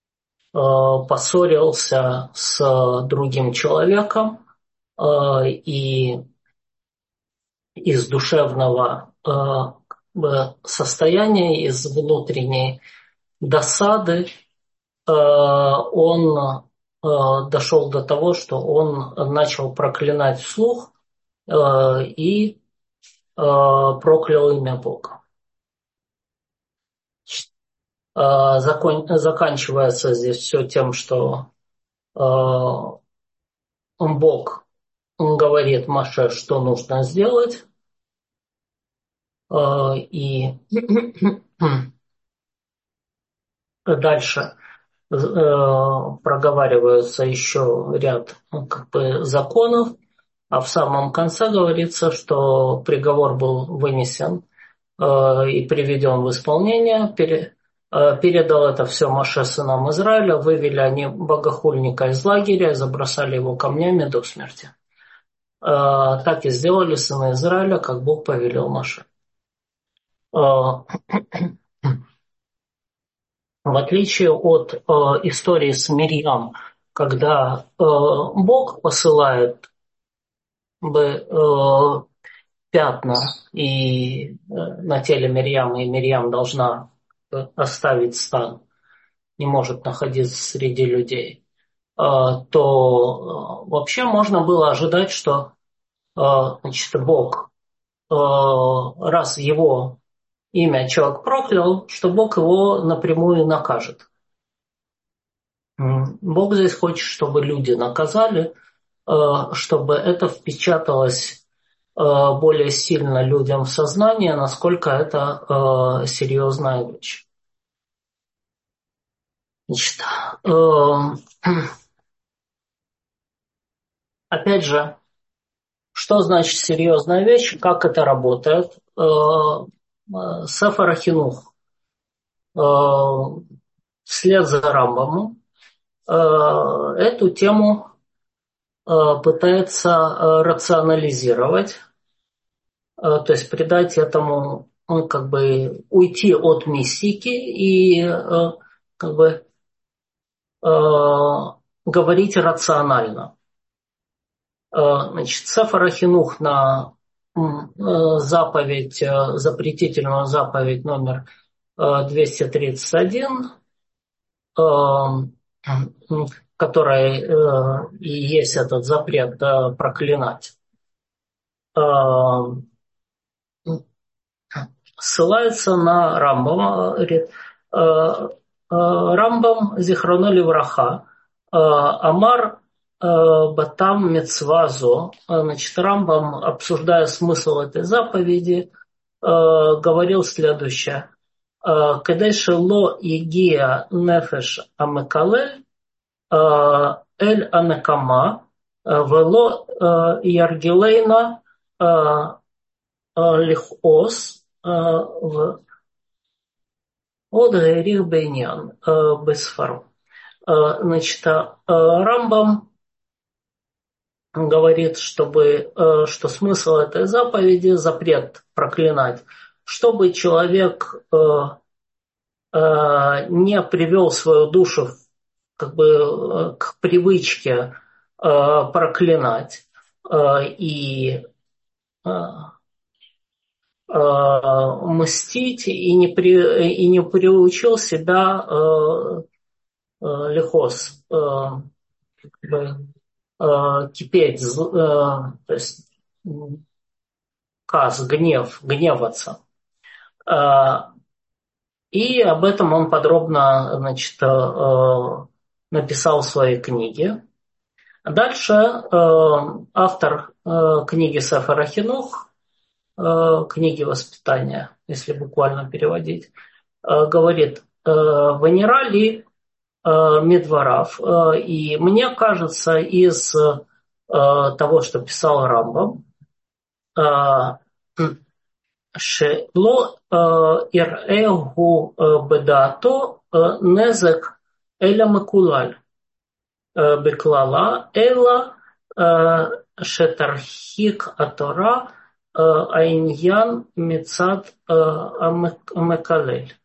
поссорился с другим человеком и из душевного состояния, из внутренней досады он дошел до того, что он начал проклинать вслух и проклял имя Бога. Закон, заканчивается здесь все тем, что Бог говорит Моше, что нужно сделать, и дальше проговариваются еще ряд как бы законов, а в самом конце говорится, что приговор был вынесен и приведен в исполнение, передал это все Моше сынам Израиля, вывели они богохульника из лагеря, забросали его камнями до смерти. Так и сделали сыны Израиля, как Бог повелел Моше. В отличие от истории с Мирьям, когда Бог посылает бы пятна и на теле Мирьям, и Мирьям должна оставить стан, не может находиться среди людей, то вообще можно было ожидать, что значит, Бог, раз его имя человек проклял, что Бог его напрямую накажет. Бог здесь хочет, чтобы люди наказали, чтобы это впечаталось более сильно людям в сознание, насколько это серьезная вещь. Значит, опять же, что значит серьезная вещь, как это работает? Сефер Хинух вслед за Рамбамом эту тему пытается рационализировать, то есть придать этому, ну, как бы уйти от мистики и как бы говорить рационально. Значит, Сефер Хинух на заповедь, запретительную заповедь номер двести тридцать один, которая и есть этот запрет проклинать, ссылается на Рамбама. Рамбам Зихроно Левраха Амар Батам Мецвазо. Значит, Рамбам, обсуждая смысл этой заповеди, говорил следующее. Кадеши ло егия нефеш амекалель эль анакама вело яргилейна лихос в от гайрих бейнян бесфару. Значит, Рамбам говорит, чтобы, что смысл этой заповеди запрет проклинать, чтобы человек не привел свою душу как бы к привычке проклинать и мстить и не, при, и не приучил себя лихос, кипеть, то есть каз, гнев, гневаться. И об этом он подробно, значит, написал в своей книге. Дальше автор книги Сефер Хинух, книги воспитания, если буквально переводить, говорит: «Венерали Медварав». И мне кажется, из того, что писал Рамбам, שלא יראהו בדעתו נזק אלא מקולל בכללה, אלא שתרחיק התורה העניין מצד המקלל.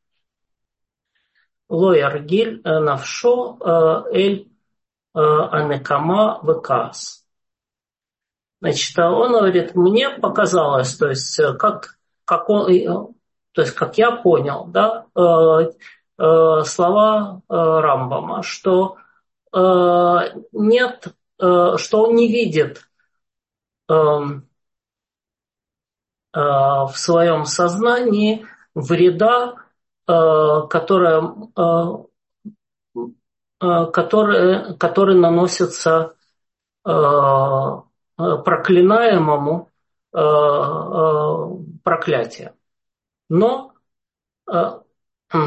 לא ירגיל נפשו אל הנקמה וכעס. Значит, он говорит, мне показалось, то есть как, как он, то есть как я понял, да, э, э, слова э, Рамбама, что э, нет, э, что он не видит э, э, в своем сознании вреда, э, которое, э, э, который, который наносится э, проклинаемому э, э, проклятие. Но, э, э,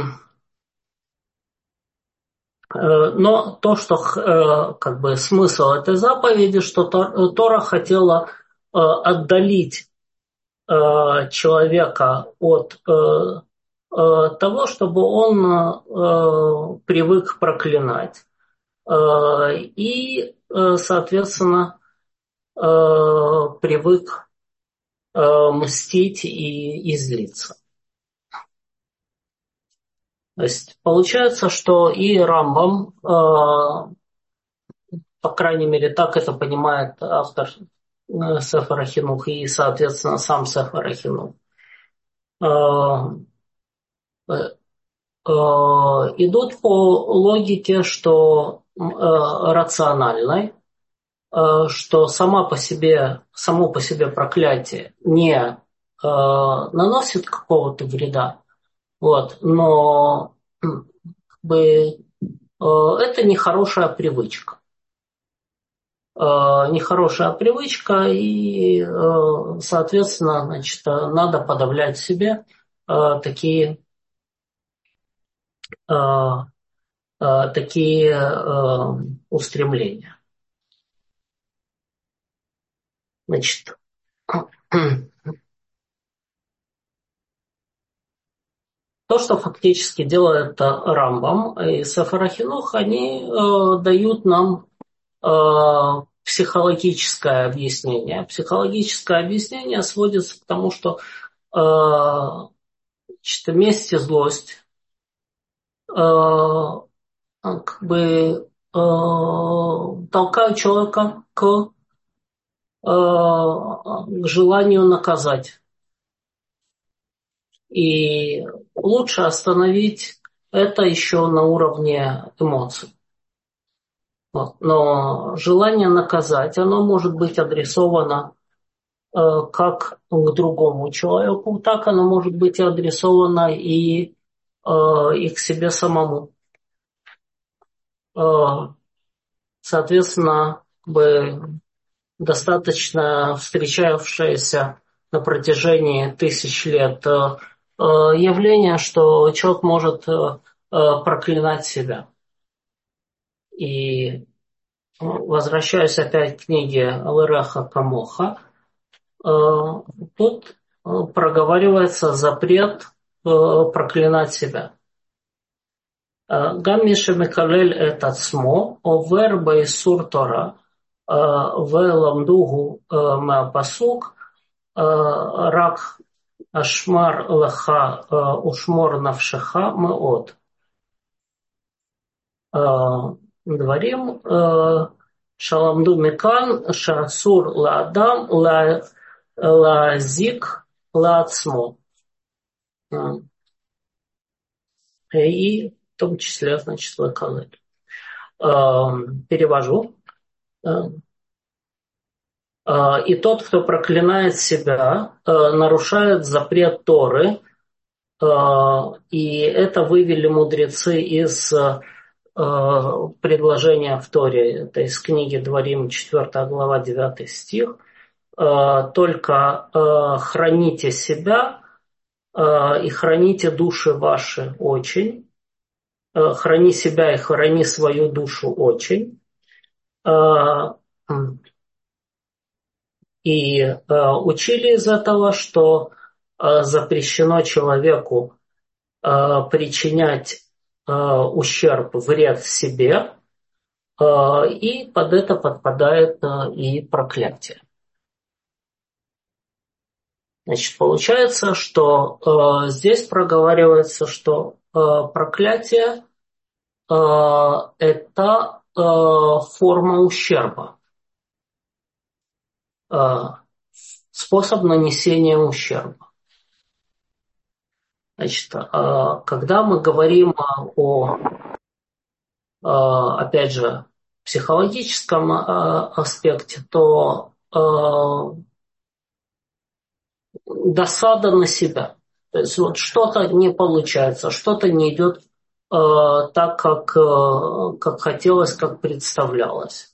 но то, что э, как бы смысл этой заповеди, что Тора хотела э, отдалить э, человека от э, э, того, чтобы он э, привык проклинать. Э, и, э, соответственно, э, привык э, мстить и, и злиться. То есть получается, что и Рамбам, э, по крайней мере, так это понимает автор э, Сефера Хинух и, соответственно, сам Сефер Хинух, э, э, э, идут по логике, что э, рациональной, э, что сама по себе, само по себе проклятие не э, наносит какого-то вреда, вот, но м, как бы, э, это нехорошая привычка. Э, нехорошая привычка, и, э, соответственно, значит, э, надо подавлять в себе э, такие, э, э, такие э, устремления. Значит, то, что фактически делает э, Рамбам и Сефер Хинух, они э, дают нам э, психологическое объяснение. Психологическое объяснение сводится к тому, что э, значит, месть и злость э, как бы э, толкают человека к, э, к желанию наказать. И лучше остановить это еще на уровне эмоций. Вот. Но желание наказать, оно может быть адресовано э, как к другому человеку, так оно может быть и адресовано и, э, и к себе самому. Э, соответственно, как бы достаточно встречавшееся на протяжении тысяч лет э, э, явление, что человек может э, э, проклинать себя. И возвращаясь опять к книге Алыреха Камоха, э, тут э, проговаривается запрет э, проклинать себя. גם מי שמקלל את עצמו עובר באיסור תורה ולמדוהו מהפסוק רק אשמר לך ושמור נפשך מאוד. דברים שלמדו מכאן שאסור לאדם להזיק לעצמו. И в том числе, значит, лакалель. Перевожу. И тот, кто проклинает себя, нарушает запрет Торы, и это вывели мудрецы из предложения в Торе, это из книги Дворим, четвёртая глава, девятый стих. Только храните себя и храните души ваши очень, храни себя и храни свою душу очень. И э, учили из этого, что э, запрещено человеку э, причинять э, ущерб, вред себе, э, и под это подпадает э, и проклятие. Значит, получается, что э, здесь проговаривается, что э, проклятие э, это э, форма ущерба, э, способ нанесения ущерба. Значит, когда мы говорим о, опять же, психологическом аспекте, то досада на себя. То есть вот что-то не получается, что-то не идет так, как, как хотелось, как представлялось.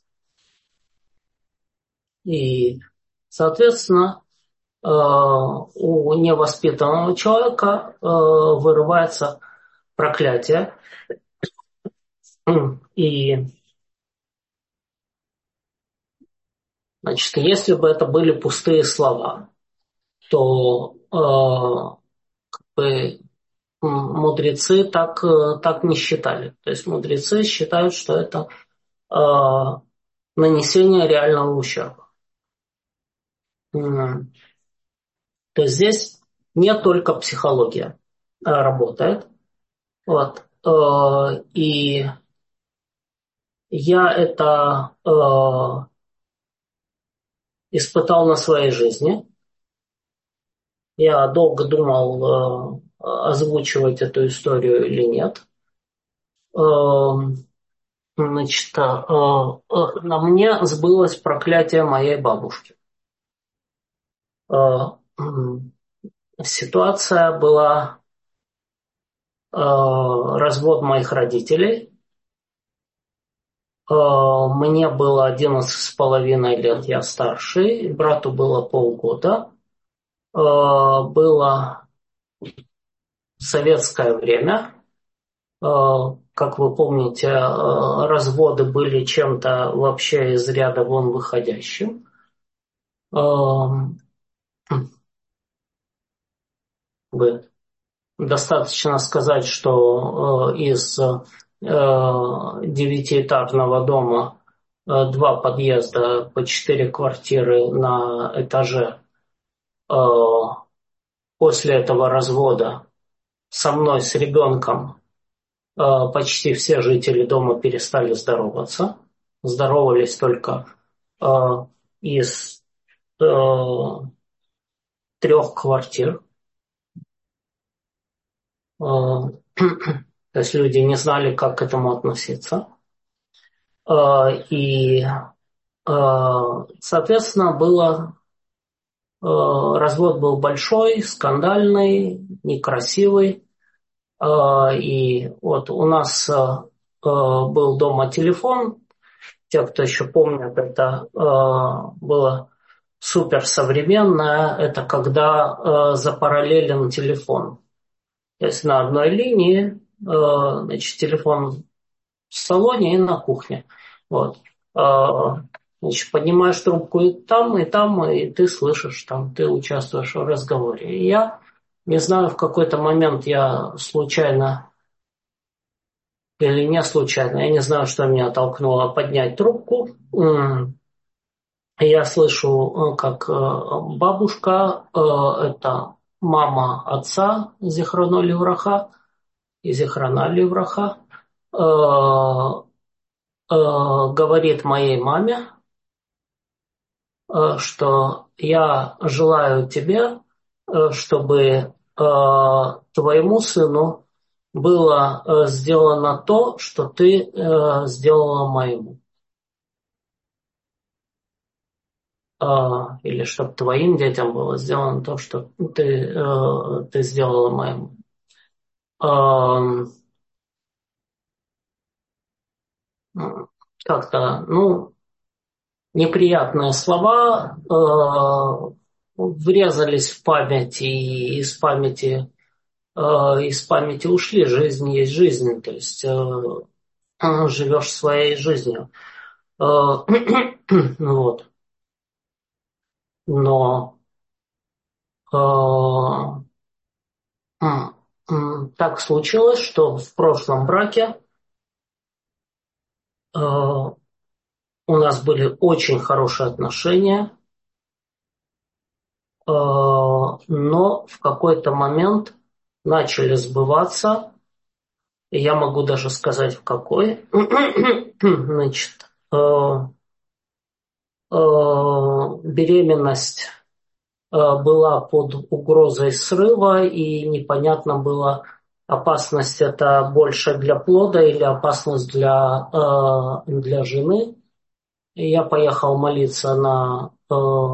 И, соответственно, у невоспитанного человека вырывается проклятие. И, значит, если бы это были пустые слова, то как бы, мудрецы так, так не считали. То есть мудрецы считают, что это нанесение реального ущерба. м, то здесь не только психология э, работает. Вот. Э, И я это э, испытал на своей жизни. Я долго думал, э, озвучивать эту историю или нет. Э, Значит, э, э, на мне сбылось проклятие моей бабушки. Э, м, Ситуация была э, развод моих родителей. Э, Мне было одиннадцать с половиной лет, я старший, брату было полгода. Э, Было советское время. Э, Как вы помните, э, разводы были чем-то вообще из ряда вон выходящим. Э, Бы. Достаточно сказать, что э, из э, девятиэтажного дома э, два подъезда по четыре квартиры на этаже э, после этого развода со мной, с ребенком, э, почти все жители дома перестали здороваться. Здоровались только э, из э, трех квартир. Э, То есть люди не знали, как к этому относиться. Э, И, э, соответственно, было, э, развод был большой, скандальный, некрасивый. Э, И вот у нас э, э, был дома телефон. Те, кто еще помнит, это э, было супер современное. Это когда э, запараллелен телефон. То есть на одной линии, э, значит, телефон в салоне и на кухне. Вот. А, Значит, поднимаешь трубку и там, и там, и ты слышишь, там, ты участвуешь в разговоре. И я не знаю, в какой-то момент я случайно или не случайно, я не знаю, что меня толкнуло поднять трубку. М, Я слышу, э, как э, бабушка, э, это мама отца Зихроно Левраха, и Зихрана Левраха, э, э, говорит моей маме, э, что я желаю тебе, э, чтобы э, твоему сыну было э, сделано то, что ты э, сделала моему. А, Или чтобы твоим детям было сделано то, что ты, э, ты сделала моему. Ам, м, Как-то, ну, неприятные слова э, врезались в память, и из памяти, э, из памяти ушли. Жизнь есть жизнь, то есть э, живешь своей жизнью. Э, Вот. Но э, м, м, так случилось, что в прошлом браке э, у нас были очень хорошие отношения, э, но в какой-то момент начали сбываться. И я могу даже сказать, в какой. Значит, э, э, беременность э, была под угрозой срыва, и непонятно было, опасность это больше для плода или опасность для, э, для жены. И я поехал молиться на э,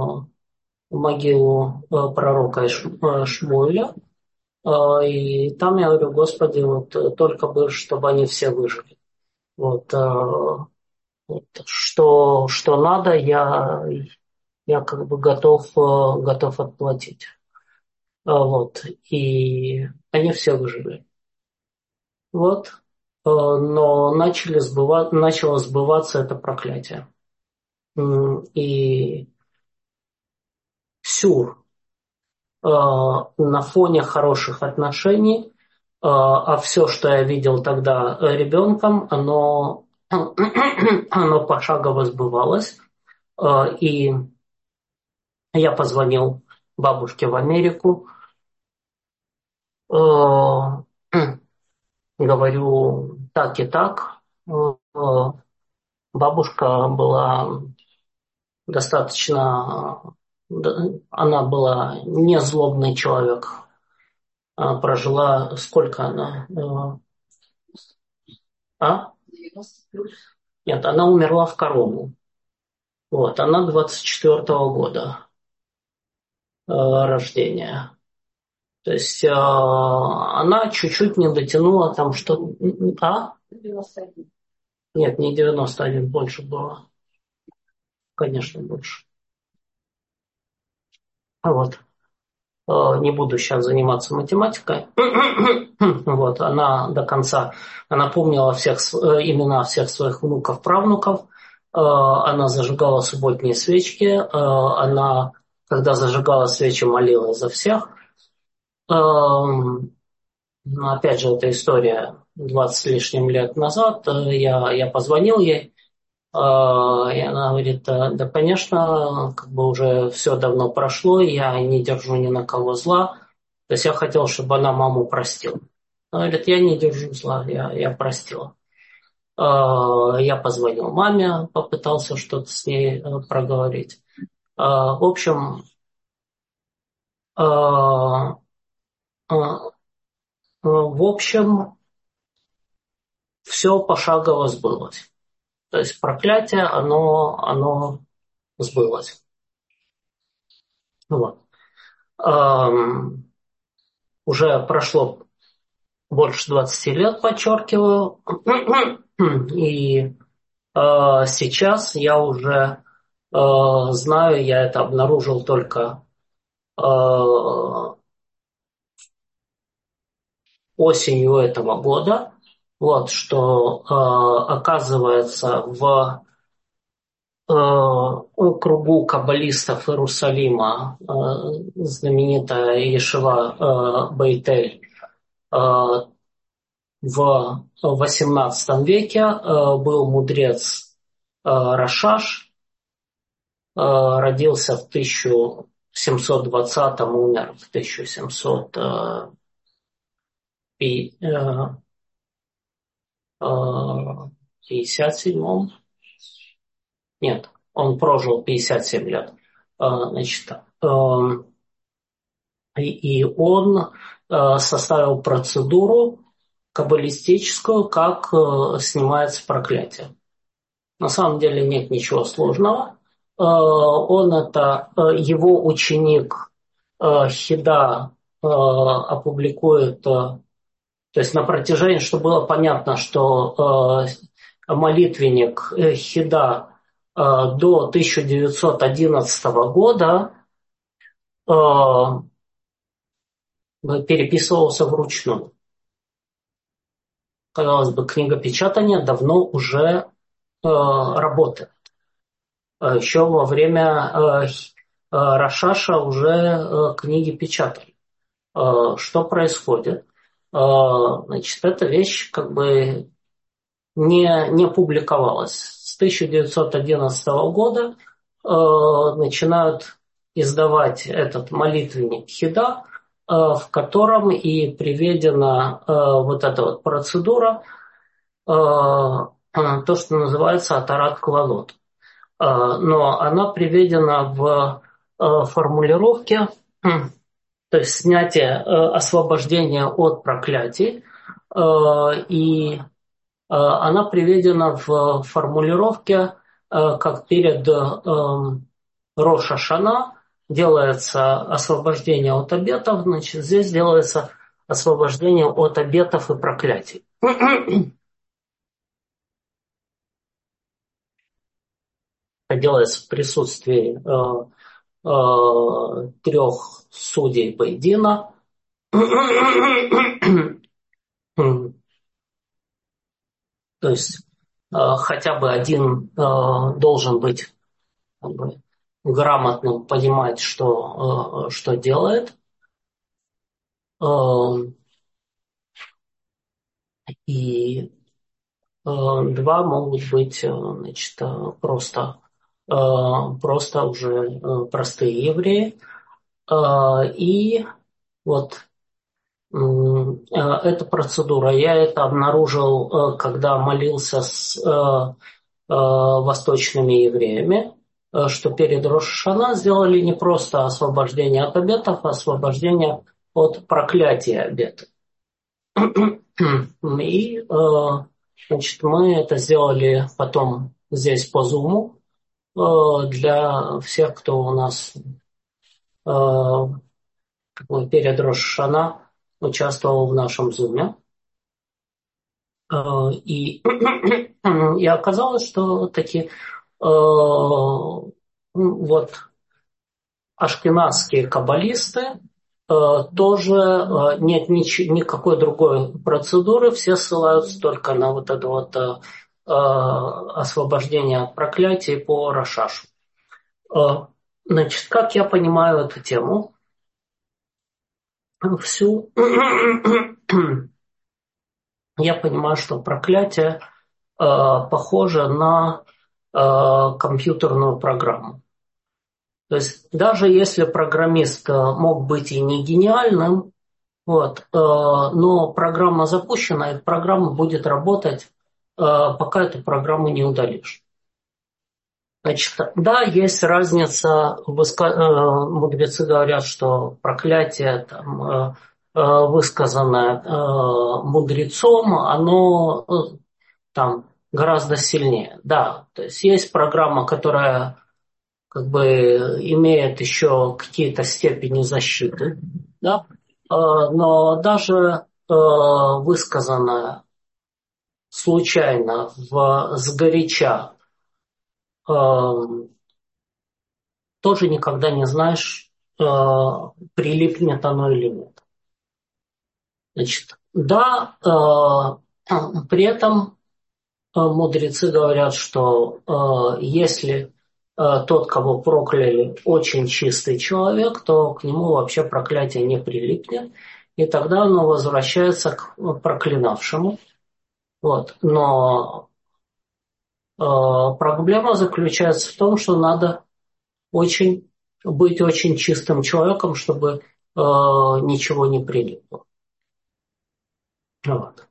могилу э, пророка Иш- э, Шмуэля. Э, и там я говорю, Господи, вот э, только бы, чтобы они все выжили. Вот, э, вот что, что надо, я, я как бы готов, э, готов отплатить. А, Вот. И они все выжили. Вот. Э, Но начали сбыва... начало сбываться это проклятие. М, И сюр э, на фоне хороших отношений, э, а все, что я видел тогда э, ребенком, оно, оно пошагово сбывалось. Э, И Я позвонил бабушке в Америку, э, говорю так и так. Э, Бабушка была достаточно, да, она была не злобный человек. А прожила сколько она? Э, А? Нет, она умерла в корону. Вот, она двадцать четвёртого года э, рождения. То есть э, она чуть-чуть не дотянула там что... А? Нет, не девяносто один, больше было. Конечно, больше. Вот. Э, Не буду сейчас заниматься математикой. Вот, она до конца, она помнила всех, с- э, имена всех своих внуков, правнуков. Э, Она зажигала субботние свечки. Э, Она, когда зажигала свечи, молилась за всех. Эм, ну, опять же, эта история двадцать с лишним лет назад. Э, Я, я позвонил ей. А, И она говорит, «Да, да, конечно, как бы уже все давно прошло, я не держу ни на кого зла. То есть я хотел, чтобы она маму простила. Она говорит, я не держу зла, я, я простила. А, Я позвонил маме, попытался что-то с ней э, проговорить. А, В общем, а, а, в общем, все пошагово сбылось. То есть проклятие, оно, оно сбылось. Вот. Ам, Уже прошло больше двадцати лет, подчеркиваю. И э, сейчас я уже э, знаю, я это обнаружил только э, осенью этого года, вот, что э, оказывается в э, кругу каббалистов Иерусалима э, знаменитая Ешива э, Бейтель э, в восемнадцатом веке э, был мудрец э, Рашаш, э, родился в тысяча семьсот двадцатом, умер в тысяча семьсот пятьдесят седьмом. Нет, он прожил пятьдесят семь лет. Э, Значит, э, и и он э, составил процедуру каббалистическую, как э, снимается проклятие. На самом деле нет ничего сложного. Э, Он это, э, его ученик э, Хида э, опубликует, э, то есть на протяжении, чтобы было понятно, что э, молитвенник э, Хида э, до тысяча девятьсот одиннадцатого года э, переписывался вручную. Казалось бы, книгопечатание давно уже э, работает. А еще во время э, э, Рашаша уже э, книги печатали. Э, Что происходит? Э, Значит, эта вещь как бы не, не публиковалась. С тысяча девятьсот одиннадцатого года э, начинают издавать этот молитвенник Хида, э, в котором и приведена э, вот эта вот процедура, э, то, что называется атарат квалот. А, но она приведена в э, формулировке, хм, то есть снятие, э, освобождение от проклятий, э, и э, она приведена в формулировке, э, как перед эм, Рош ха-Шана делается освобождение от обетов, значит, здесь делается освобождение от обетов и проклятий. Это делается в присутствии э, э, трех судей Байдина. То есть э, хотя бы один э, должен быть как бы, грамотным, понимать, что, э, что делает. Э, и э, два могут быть э, значит, э, просто просто уже простые евреи. И вот эта процедура, я это обнаружил, когда молился с восточными евреями, что перед Рош ха-Шана сделали не просто освобождение от обетов, а освобождение от проклятия обетов. И, значит, мы это сделали потом здесь по Зуму для всех, кто у нас перед Рош ха-Шана участвовал в нашем Зуме. И, и оказалось, что таки вот ашкеназские каббалисты тоже нет никакой другой процедуры, все ссылаются только на вот это вот освобождение от проклятий по Рашашу. Значит, как я понимаю эту тему? Всю я понимаю, что проклятие похоже на компьютерную программу. То есть даже если программист мог быть и не гениальным, вот, но программа запущена, и программа будет работать, пока эту программу не удалишь. Значит, да, есть разница, мудрецы говорят, что проклятие там, высказанное мудрецом, оно там гораздо сильнее. Да, то есть есть программа, которая как бы имеет еще какие-то степени защиты, да, но даже высказанное случайно в сгоряча тоже никогда не знаешь, прилипнет оно или нет. Значит, да, при этом мудрецы говорят, что если тот, кого прокляли, очень чистый человек, то к нему вообще проклятие не прилипнет, и тогда оно возвращается к проклинавшему. Вот. Но э, проблема заключается в том, что надо очень, быть очень чистым человеком, чтобы э, ничего не прилипло. Вот.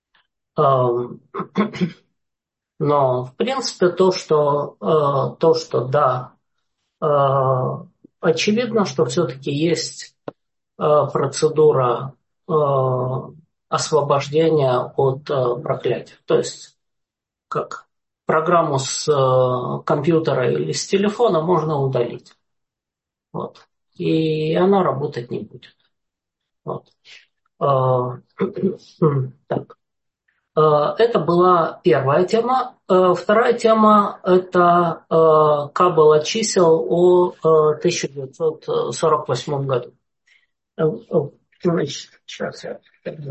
Но, в принципе, то, что, э, то, что да, э, очевидно, что все-таки есть э, процедура э, освобождения от э, проклятия. То есть, как программу с э, компьютера или с телефона можно удалить. Вот. И она работать не будет. Вот. Э, так. Это была первая тема. Вторая тема – это каббала чисел о тысяча девятьсот сорок восьмом году. Значит, сейчас я...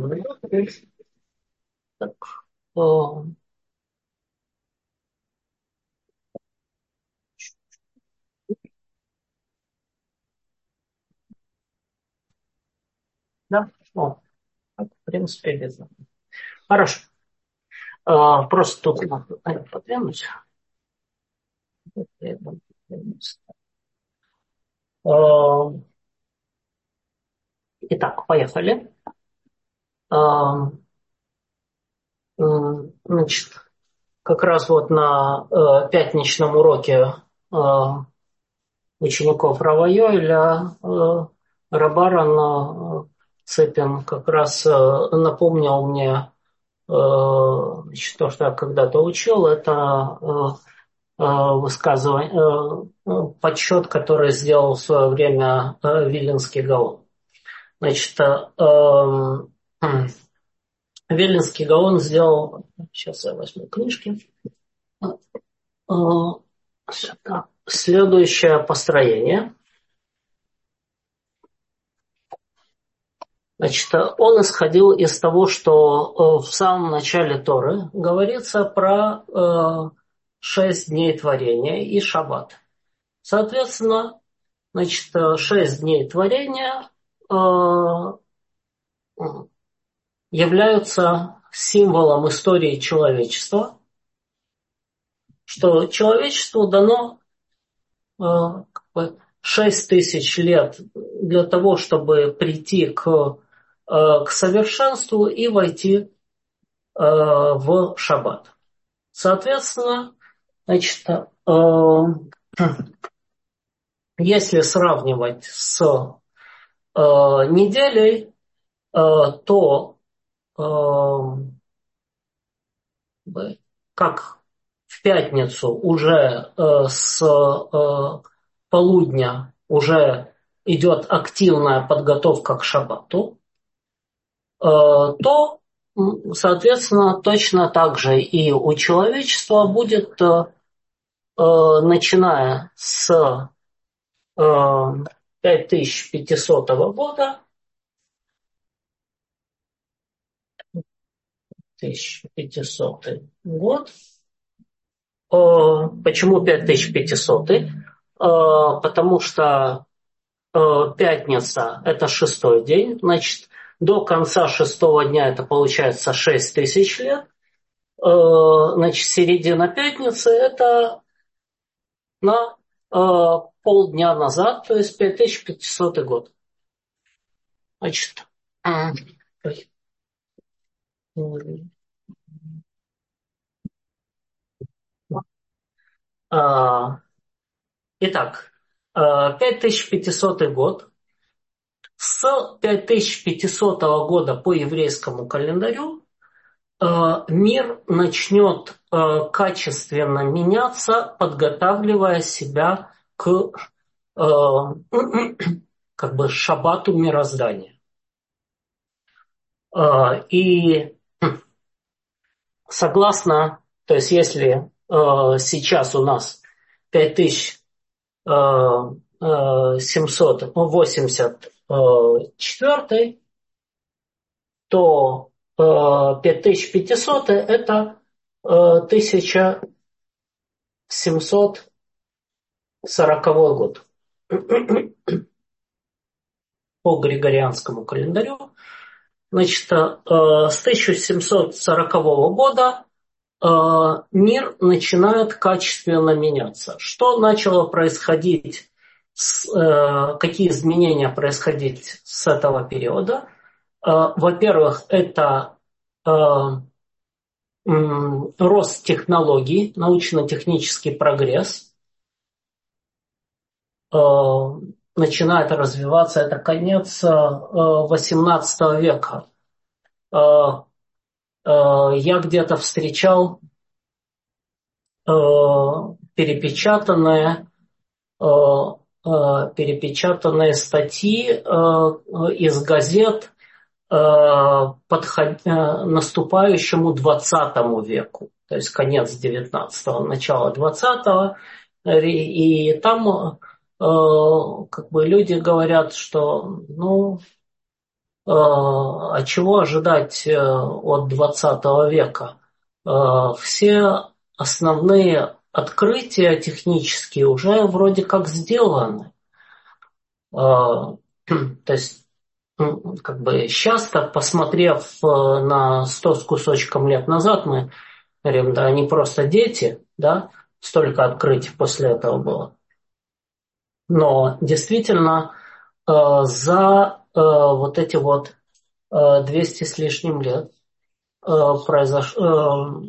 Так. Да? О, в принципе, видно. Хорошо. Просто тут надо подвинуть. Итак, поехали. Значит, как раз вот на пятничном уроке учеников Рава Йоэля Рабаран Цепин как раз напомнил мне значит, то, что я когда-то учил, это высказывание, подсчет, который сделал в свое время Виленский Гаон. Значит, Виленский Гаон сделал, сейчас я возьму книжки, следующее построение. Значит, он исходил из того, что в самом начале Торы говорится про шесть дней творения и шаббат. Соответственно, значит, шесть дней творения являются символом истории человечества, что человечеству дано как бы шесть тысяч лет для того, чтобы прийти к, к совершенству и войти в шаббат. Соответственно, значит, если сравнивать с неделей, то как в пятницу уже с полудня уже идет активная подготовка к шаббату, то, соответственно, точно так же и у человечества будет, начиная с пять тысяч пятисотого года, тысяча пятисотый год. Почему пять тысяч пятьсот? Потому что пятница – это шестой день, значит, до конца шестого дня это получается шесть тысяч лет. Значит, середина пятницы – это на полдня назад, то есть пять тысяч пятисотый год. Значит, итак, пять тысяч пятисотый год. С пять тысяч пятисотого года по еврейскому календарю мир начнет качественно меняться, подготавливая себя к как бы шаббату мироздания. И согласно, то есть если сейчас у нас пять тысяч семьсот восемьдесят четыре, то пять тысяч пятьсот это тысяча семьсот сороковой год по григорианскому календарю. Значит, с тысяча семьсот сорокового года мир начинает качественно меняться. Что начало происходить, с, какие изменения происходить с этого периода? Во-первых, это рост технологий, научно-технический прогресс начинает развиваться. Это конец восемнадцатого века. Я где-то встречал перепечатанные, перепечатанные статьи из газет подход... наступающему двадцатому веку, то есть конец девятнадцатого, начало двадцатого, и там как бы люди говорят, что ну а чего ожидать от двадцатого века? Все основные открытия технические уже вроде как сделаны. То есть как бы сейчас-то, посмотрев на сто с кусочком лет назад, мы говорим, да, они просто дети, да, столько открытий после этого было. Но действительно за вот эти вот двести с лишним лет произошло,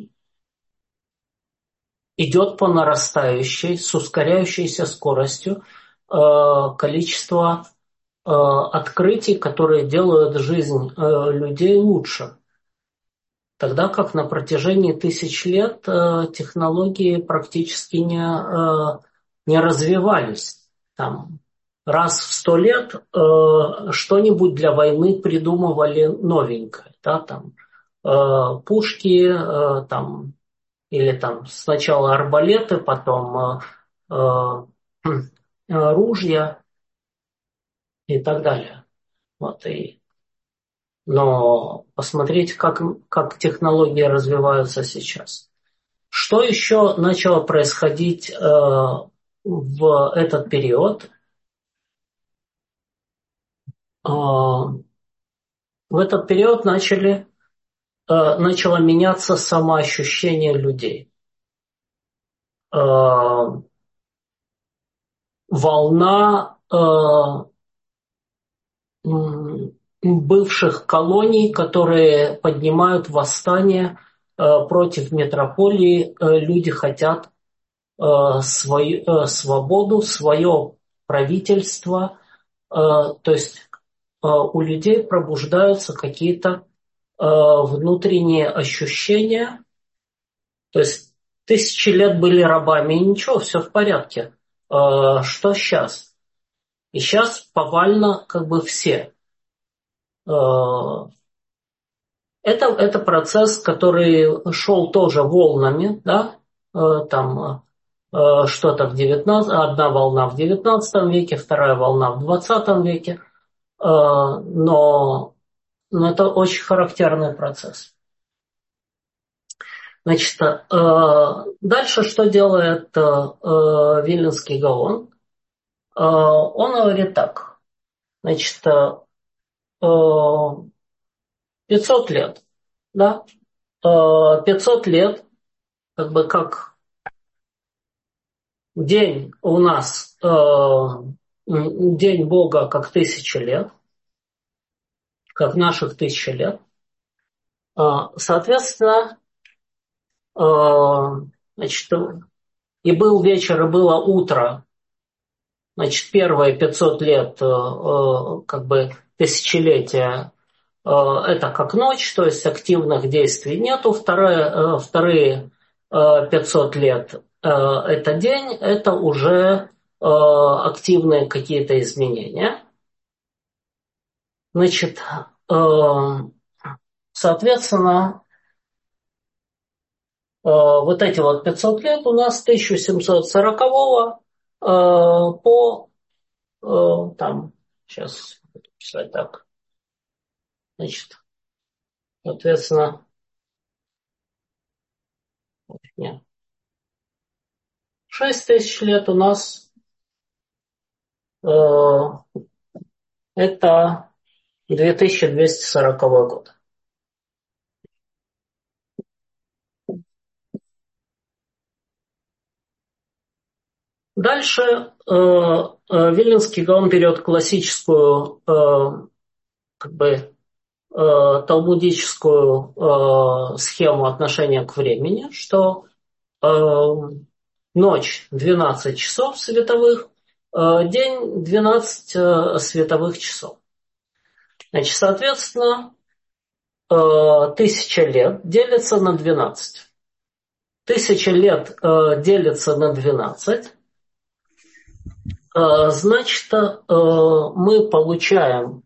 идет по нарастающей, с ускоряющейся скоростью количество открытий, которые делают жизнь людей лучше. Тогда как на протяжении тысяч лет технологии практически не, не развивались. Там, раз в сто лет что-нибудь для войны придумывали новенькое. Да, там, пушки, там, или там сначала арбалеты, потом ружья и так далее. Вот, и но посмотрите, как, как технологии развиваются сейчас. Что еще начало происходить э, в этот период? Э, в этот период начали, э, начало меняться самоощущение людей. Э, волна э, бывших колоний, которые поднимают восстание э, против метрополии. Э, люди хотят э, свою э, свободу, свое правительство. Э, то есть э, у людей пробуждаются какие-то э, внутренние ощущения. То есть тысячи лет были рабами, и ничего, все в порядке. Э, что сейчас? И сейчас повально как бы все. Э, Это, это процесс, который шел тоже волнами, да, Э, там э, что-то в девятнадцатом, одна волна в девятнадцатом веке, вторая волна в двадцатом веке, Э, но, но это очень характерный процесс. Значит, э, дальше что делает э, э, Виленский Гаон? Э, он говорит так, значит, э, пятьсот лет, да, э, пятьсот лет, как бы как день у нас, э, день Бога как тысяча лет, как наших тысяча лет. Э, соответственно, э, значит, и был вечер, и было утро. Значит, первые пятьсот лет, э, э, как бы тысячелетия, э, это как ночь, то есть активных действий нету. Вторые, э, вторые э, пятьсот лет э, это день, это уже э, активные какие-то изменения. Значит, э, соответственно, э, вот эти вот пятьсот лет у нас с тысяча семьсот сорокового э, по э, там, сейчас писать так, значит, соответственно, нет, шесть тысяч лет у нас э, это две тысячи двести сороковой год. Дальше э, э, Виленский Гаон берет классическую э, как бы э, талмудическую э, схему отношения к времени, что э, ночь двенадцать часов световых, э, день двенадцать э, световых часов. Значит, соответственно, э, тысяча лет делится на двенадцать. Тысяча лет э, делится на двенадцать. Э, значит, э, мы получаем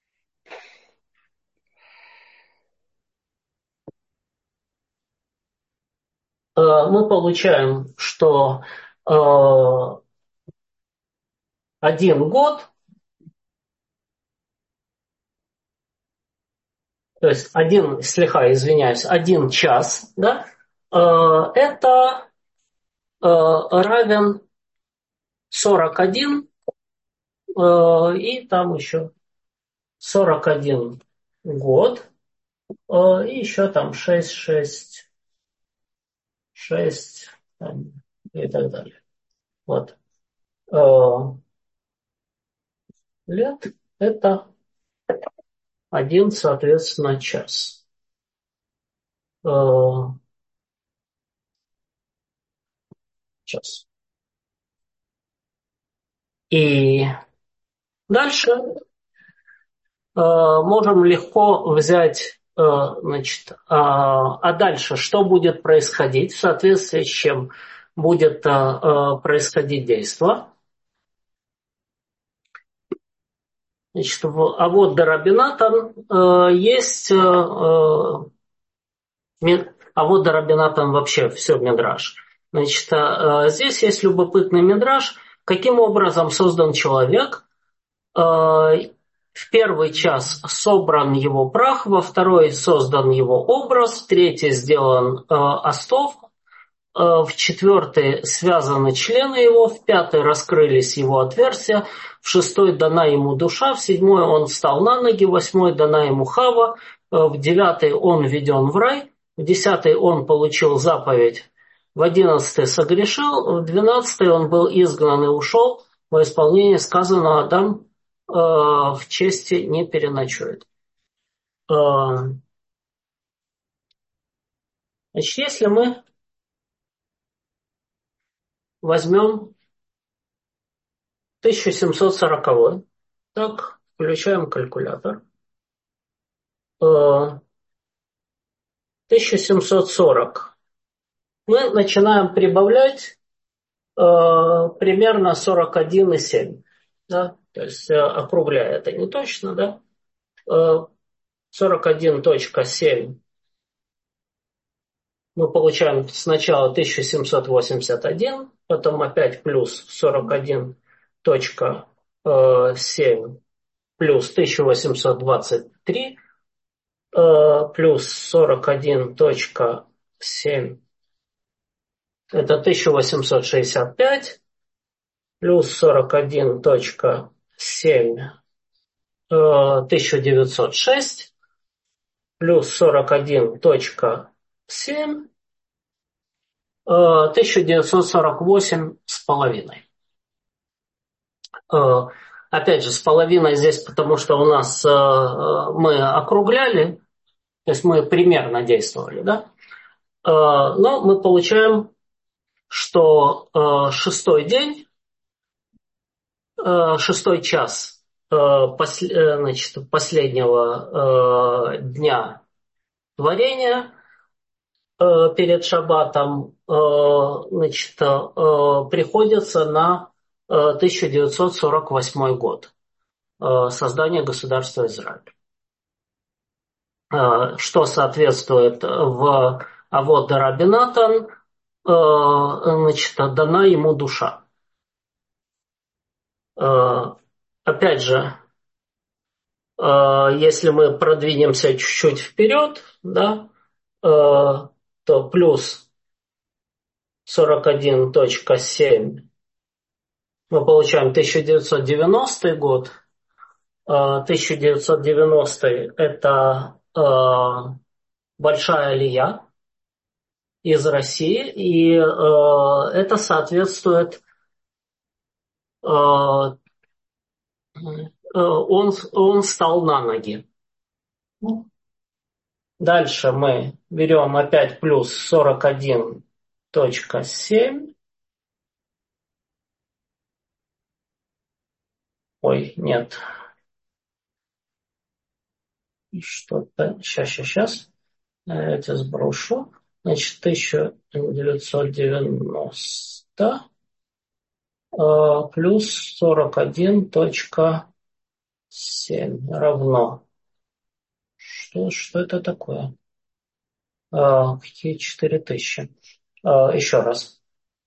э, мы получаем, что э, один год, то есть один, слегка извиняюсь, один час, да, э, это э, равен сорок один э, и там еще сорок один год, э, и еще там шесть, шесть, шесть там, и так далее. Вот. Э, лет это один, соответственно, час. Э, час. И дальше э, можем легко взять, э, значит, э, а дальше что будет происходить, в соответствии с чем будет э, э, происходить действие. Значит, в Авот Дарабинатан э, есть, э, э, Авот Дарабинатан вообще все Мидраш. Значит, э, здесь есть любопытный Мидраш, каким образом создан человек. Э, в первый час собран его прах, во второй создан его образ, в третий сделан э, остов, э, в четвертый связаны члены его, в пятый раскрылись его отверстия, в шестой дана ему душа, в седьмой он встал на ноги, в восьмой дана ему хава, э, в девятый он введен в рай, в десятый он получил заповедь, в одиннадцатый согрешил, в двенадцатый он был изгнан и ушел, во исполнение сказанного Адам э, в чести не переночует. Э, значит, если мы возьмем тысяча семьсот сорок, так, включаем калькулятор. Э, тысяча семьсот сорок. Мы начинаем прибавлять э, примерно сорок один и семь. Да? То есть, э, округляя это не точно, да? Э, сорок один и семь мы получаем сначала тысяча семьсот восемьдесят один, потом опять плюс сорок один и семь плюс тысяча восемьсот двадцать три э, плюс сорок один и семь это тысяча восемьсот шестьдесят пять плюс сорок один и семь э, тысяча девятьсот шесть плюс сорок один и семь тысяча девятьсот сорок восемь с половиной. Опять же, с половиной здесь, потому что у нас мы округляли, то есть мы примерно действовали, да? Но мы получаем, что шестой день, шестой час значит, последнего дня творения перед шаббатом значит, приходится на тысяча девятьсот сорок восьмой год, создания государства Израиль, что соответствует в Авод Раби Натан, значит, дана ему душа. Опять же, если мы продвинемся чуть-чуть вперед, да, то плюс сорок один и семь мы получаем тысяча девятьсот девяностый год. тысяча девятьсот девяностый это большая алия из России, и это соответствует, он, он стал на ноги. Дальше мы берем опять плюс сорок один и семь. Ой, нет. Что-то. Сейчас, сейчас, сейчас. Я это сброшу. Значит, тысяча девятьсот девяносто плюс сорок один и семь равно. Что, что это такое? Какие четыре тысячи? Еще раз.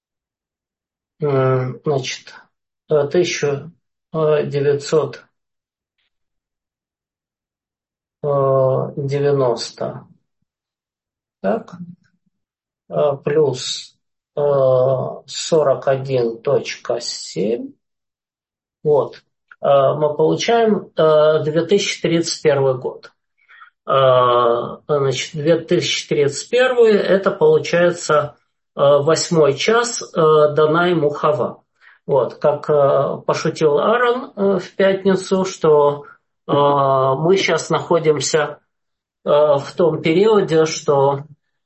Значит, тысяча девятьсот девяносто, так, плюс сорок один и семь, вот, мы получаем две тысячи тридцать первый год. Значит, две тысячи тридцать первый это получается восьмой час дана ему Хава. Вот, как пошутил Аарон в пятницу, что мы сейчас находимся в том периоде, что,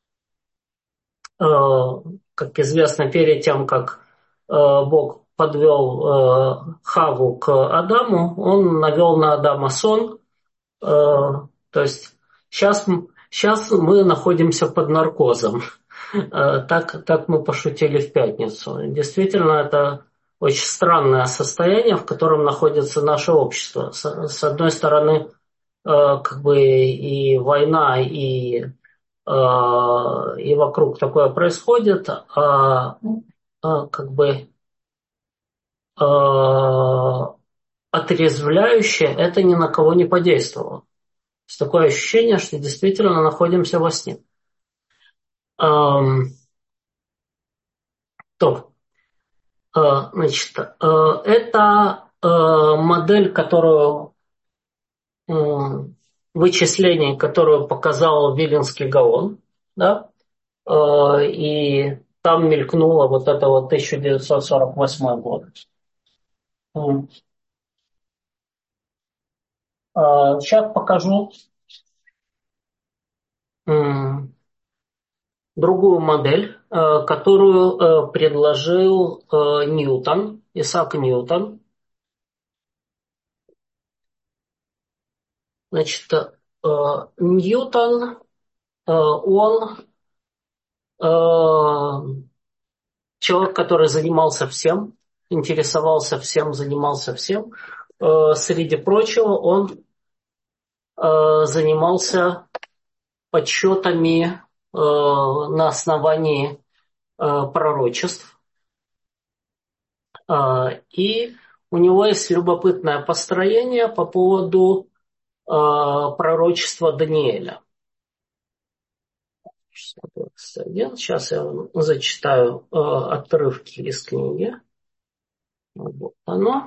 как известно, перед тем, как Бог подвел Хаву к Адаму, он навел на Адама сон. То есть сейчас, сейчас мы находимся под наркозом. Так, так мы пошутили в пятницу. Действительно, это очень странное состояние, в котором находится наше общество. С, с одной стороны, как бы и война, и, и вокруг такое происходит, а, а как бы а, отрезвляющее это ни на кого не подействовало. Есть такое ощущение, что действительно находимся во сне. Эм, то, э, значит, э, это э, модель, которую э, вычислений, которую показал Виленский Гаон, да, э, и там мелькнуло вот это вот тысяча девятьсот сорок восьмой год. Сейчас покажу другую модель, которую предложил Ньютон, Исаак Ньютон. Значит, Ньютон, он человек, который занимался всем, интересовался всем, занимался всем. Среди прочего, он занимался подсчетами на основании пророчеств. И у него есть любопытное построение по поводу пророчества Даниэля. шестьсот двадцать один. Сейчас я вам зачитаю отрывки из книги. Вот оно.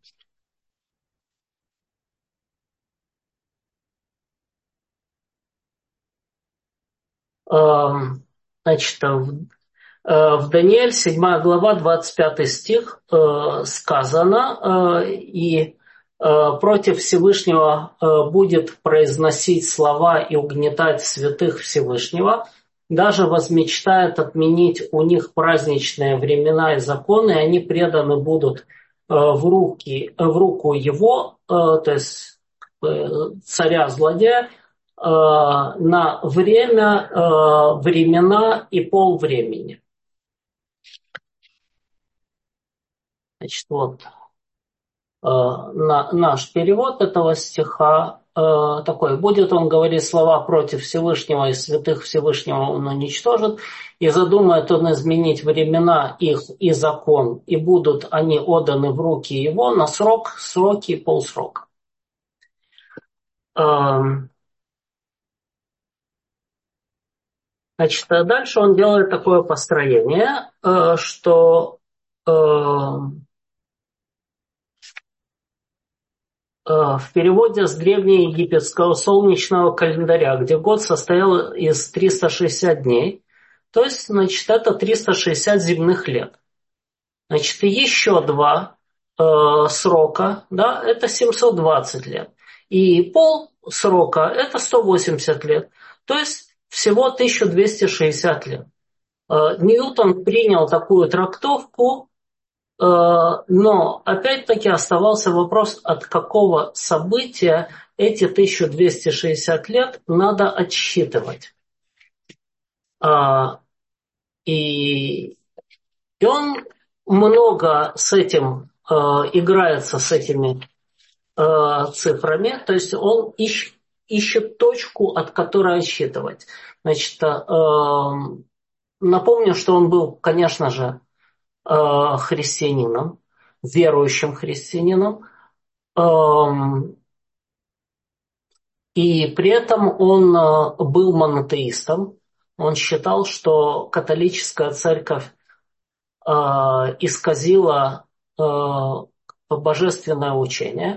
Значит, в Даниэль, седьмая глава, двадцать пятый стих сказано, и против Всевышнего будет произносить слова и угнетать святых Всевышнего, даже возмечтает отменить у них праздничные времена и законы, и они преданы будут в, руки, в руку его, то есть царя-злодея, на время, времена и полвремени. Значит, вот на, наш перевод этого стиха такой. Будет он говорить слова против Всевышнего, и святых Всевышнего он уничтожит, и задумает он изменить времена их и закон, и будут они отданы в руки его на срок, сроки и полсрока. Значит, дальше он делает такое построение, что в переводе с древнеегипетского солнечного календаря, где год состоял из триста шестидесяти дней, то есть, значит, это триста шестьдесят земных лет. Значит, и еще два э, срока, да, это семьсот двадцать лет. И пол срока это сто восемьдесят лет. То есть всего тысяча двести шестьдесят лет. Э, Ньютон принял такую трактовку, но опять-таки оставался вопрос, от какого события эти тысяча двести шестьдесят лет надо отсчитывать. И, и он много с этим играется, с этими цифрами, то есть он ищет, ищет точку, от которой отсчитывать. Значит, напомню, что он был, конечно же, христианином, верующим христианином, и при этом он был монотеистом. Он считал, что католическая церковь исказила божественное учение,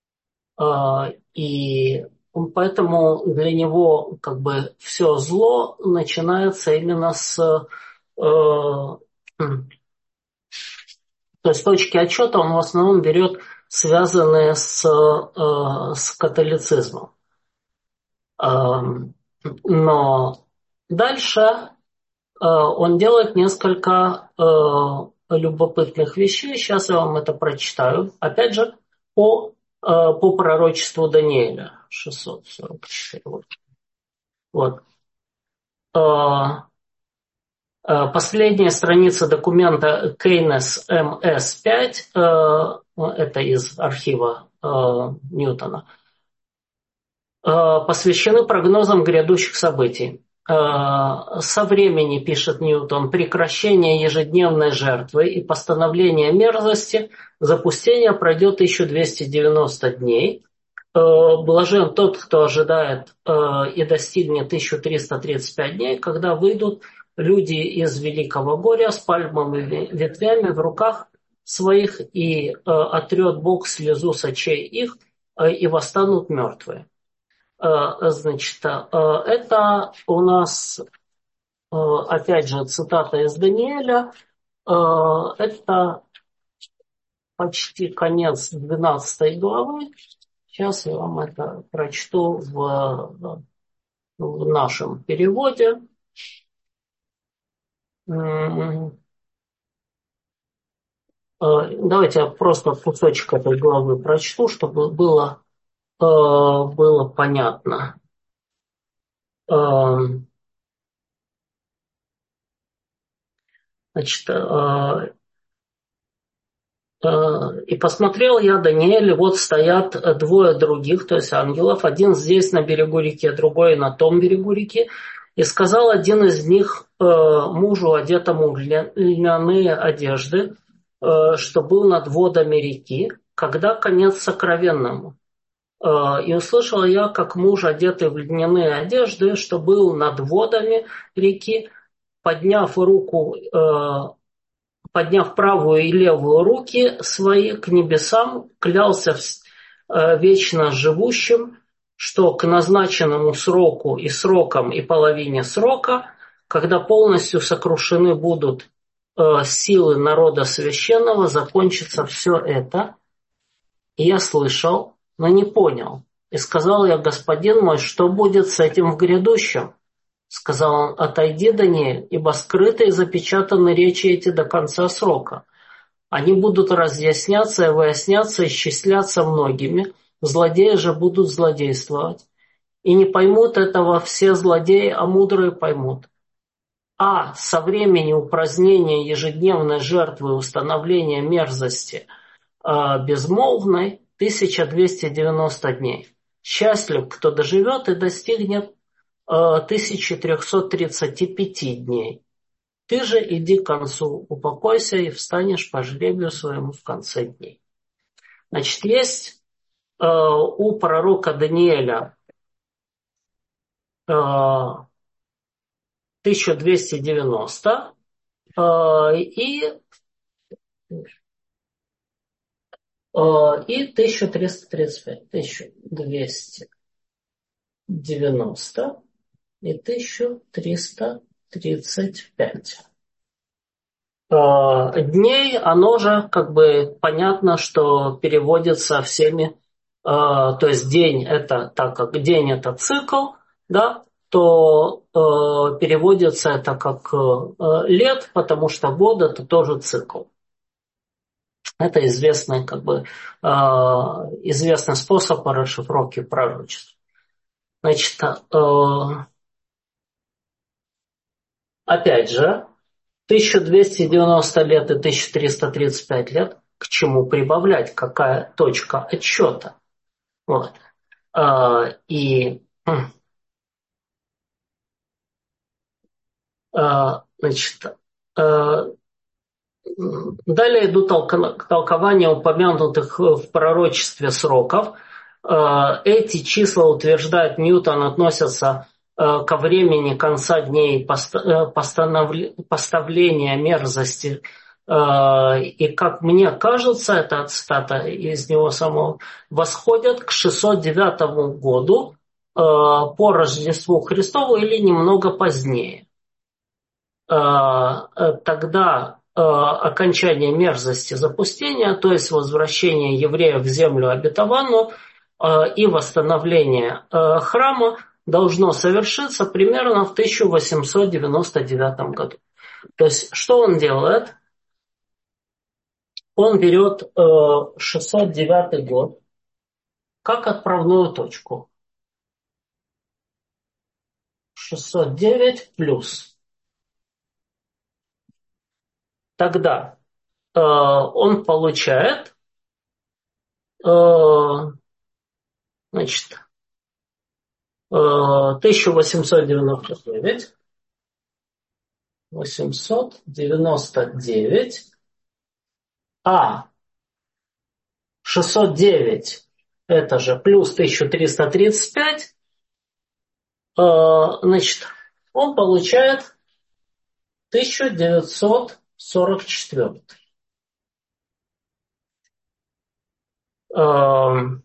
и поэтому для него как бы все зло начинается именно с То есть точки отчета он в основном берет связанные с, э, с католицизмом. Э, но дальше э, он делает несколько э, любопытных вещей. Сейчас я вам это прочитаю. Опять же, по, э, по пророчеству Даниэля. шестьсот сорок четыре. Вот. Э, Последняя страница документа Кейнес эм эс пять, это из архива Ньютона, посвящены прогнозам грядущих событий. Со времени, пишет Ньютон, прекращения ежедневной жертвы и постановления мерзости запустение пройдет тысяча двести девяносто дней. Блажен тот, кто ожидает и достигнет тысяча триста тридцать пять дней, когда выйдут люди из великого горя с пальмовыми ветвями в руках своих, и э, отрет Бог слезу с очей их, э, и восстанут мертвые. Э, значит, э, это у нас, э, опять же, цитата из Даниэля. Э, это почти конец двенадцатой главы. Сейчас я вам это прочту в, в нашем переводе. Давайте я просто кусочек этой главы прочту, чтобы было, было понятно. Значит, и посмотрел я, Даниэль, и вот стоят двое других, то есть ангелов, один здесь на берегу реки, другой на том берегу реки. И сказал один из них мужу, одетому в льняные одежды, что был над водами реки, когда конец сокровенному. И услышал я, как муж, одетый в льняные одежды, что был над водами реки, подняв руку, подняв правую и левую руки свои к небесам, клялся вечно живущим, что к назначенному сроку и срокам и половине срока, когда полностью сокрушены будут силы народа священного, закончится все это. И я слышал, но не понял. И сказал я: господин мой, что будет с этим в грядущем? Сказал он: отойди, Даниэль, ибо скрыты и запечатаны речи эти до конца срока. Они будут разъясняться и выясняться, исчисляться многими, злодеи же будут злодействовать. И не поймут этого все злодеи, а мудрые поймут. А со времени упразднения ежедневной жертвы и установления мерзости э, безмолвной тысяча двести девяносто дней. Счастлив, кто доживет и достигнет тысяча триста тридцать пять дней. Ты же иди к концу, упокойся и встанешь по жребию своему в конце дней. Значит, есть э, у пророка Даниэля э, тысяча двести девяносто э, и, э, и тысяча триста тридцать пять. тысяча двести девяносто и тысяча триста тридцать пять. Дней, оно же как бы понятно, что переводится всеми, то есть день это, так как день это цикл, да, то переводится это как лет, потому что год это тоже цикл. Это известный, как бы, известный способ по расшифровке пророчеств. Значит, опять же, тысяча двести девяносто лет и тысяча триста тридцать пять лет, к чему прибавлять, какая точка отсчета. Вот. А, и а, значит, а, далее идут толкования упомянутых в пророчестве сроков. А, эти числа, утверждает Ньютон, относятся ко времени конца дней поставления мерзости. И, как мне кажется, это цитата из него самого, восходят к шестьсот девятому году по Рождеству Христову или немного позднее. Тогда окончание мерзости запустения, то есть возвращение евреев в землю обетованную и восстановление храма, должно совершиться примерно в тысяча восемьсот девяносто девятом году. То есть, что он делает? Он берет шестьсот девятый год как отправную точку. шестьсот девять плюс. Тогда э, он получает э, значит, э, тысяча восемьсот девяносто девять. восемьсот девяносто девять. А шестьсот девять это же плюс тысяча триста тридцать пять. Э, значит, он получает тысяча девятьсот сорок четыре. Но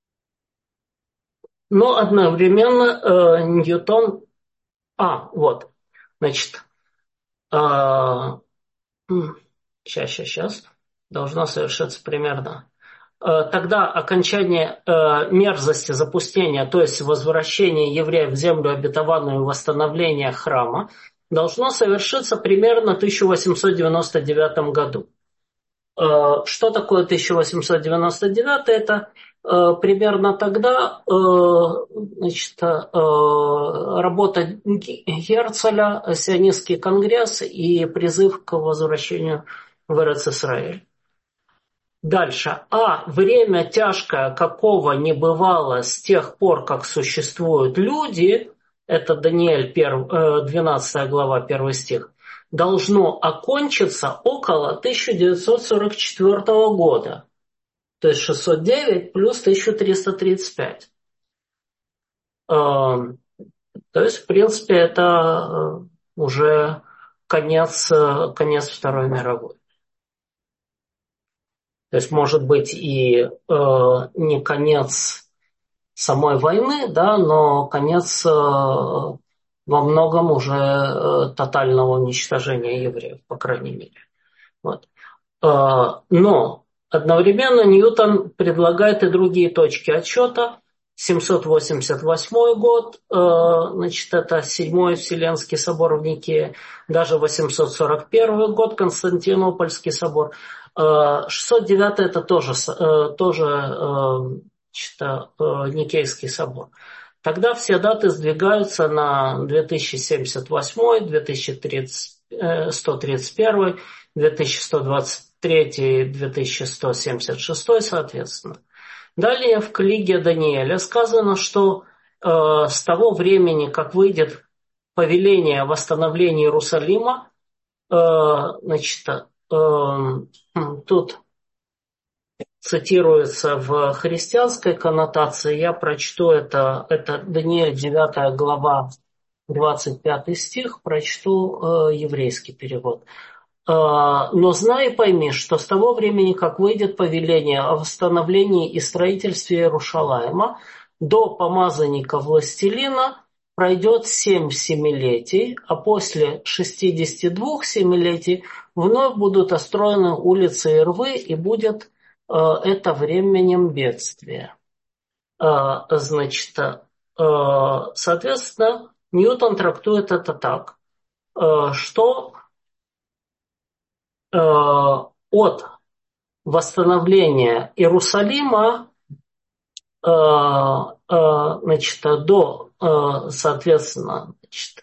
одновременно э, Ньютон... А, вот. Значит, э, сейчас, сейчас, сейчас. должно совершиться примерно. Тогда окончание э, мерзости запустения, то есть возвращение евреев в землю обетованную и восстановление храма, должно совершиться примерно в тысяча восемьсот девяносто девятом году. Э, что такое тысяча восемьсот девяносто девятый? Это э, примерно тогда э, значит, э, работа Герцеля, Сионистский конгресс и призыв к возвращению в Эрец-Исраэль. Дальше. А время тяжкое, какого не бывало с тех пор, как существуют люди, это Даниэль двенадцатая глава, первый стих, должно окончиться около тысяча девятьсот сорок четвёртого года. То есть шестьсот девять плюс тысяча триста тридцать пять. То есть, в принципе, это уже конец, конец Второй мировой. То есть, может быть, и э, не конец самой войны, да, но конец э, во многом уже э, тотального уничтожения евреев, по крайней мере. Вот. Э, но одновременно Ньютон предлагает и другие точки отсчета. семьсот восемьдесят восьмой год, э, значит, это Седьмой Вселенский собор в Никее, даже восемьсот сорок первый год, Константинопольский собор. шестьсот девятый это тоже, тоже значит, Никейский собор. Тогда все даты сдвигаются на две тысячи семьдесят восьмой, две тысячи сто тридцать первый, две тысячи сто двадцать третий, две тысячи сто семьдесят шестой, соответственно. Далее в книге Даниэля сказано, что э, с того времени, как выйдет повеление о восстановлении Иерусалима, э, значит, тут цитируется в христианской коннотации, я прочту это, это Даниэль девятая глава, двадцать пятый стих, прочту э, еврейский перевод. «Но знай и пойми, что с того времени, как выйдет повеление о восстановлении и строительстве Иерушалаима, до помазанника властелина пройдет семь семилетий, а после шестидесяти двух семилетий вновь будут остроены улицы и рвы, и будет э, это временем бедствия». Э, значит, э, соответственно, Ньютон трактует это так, э, что э, от восстановления Иерусалима э, э, значит, до, э, соответственно, значит,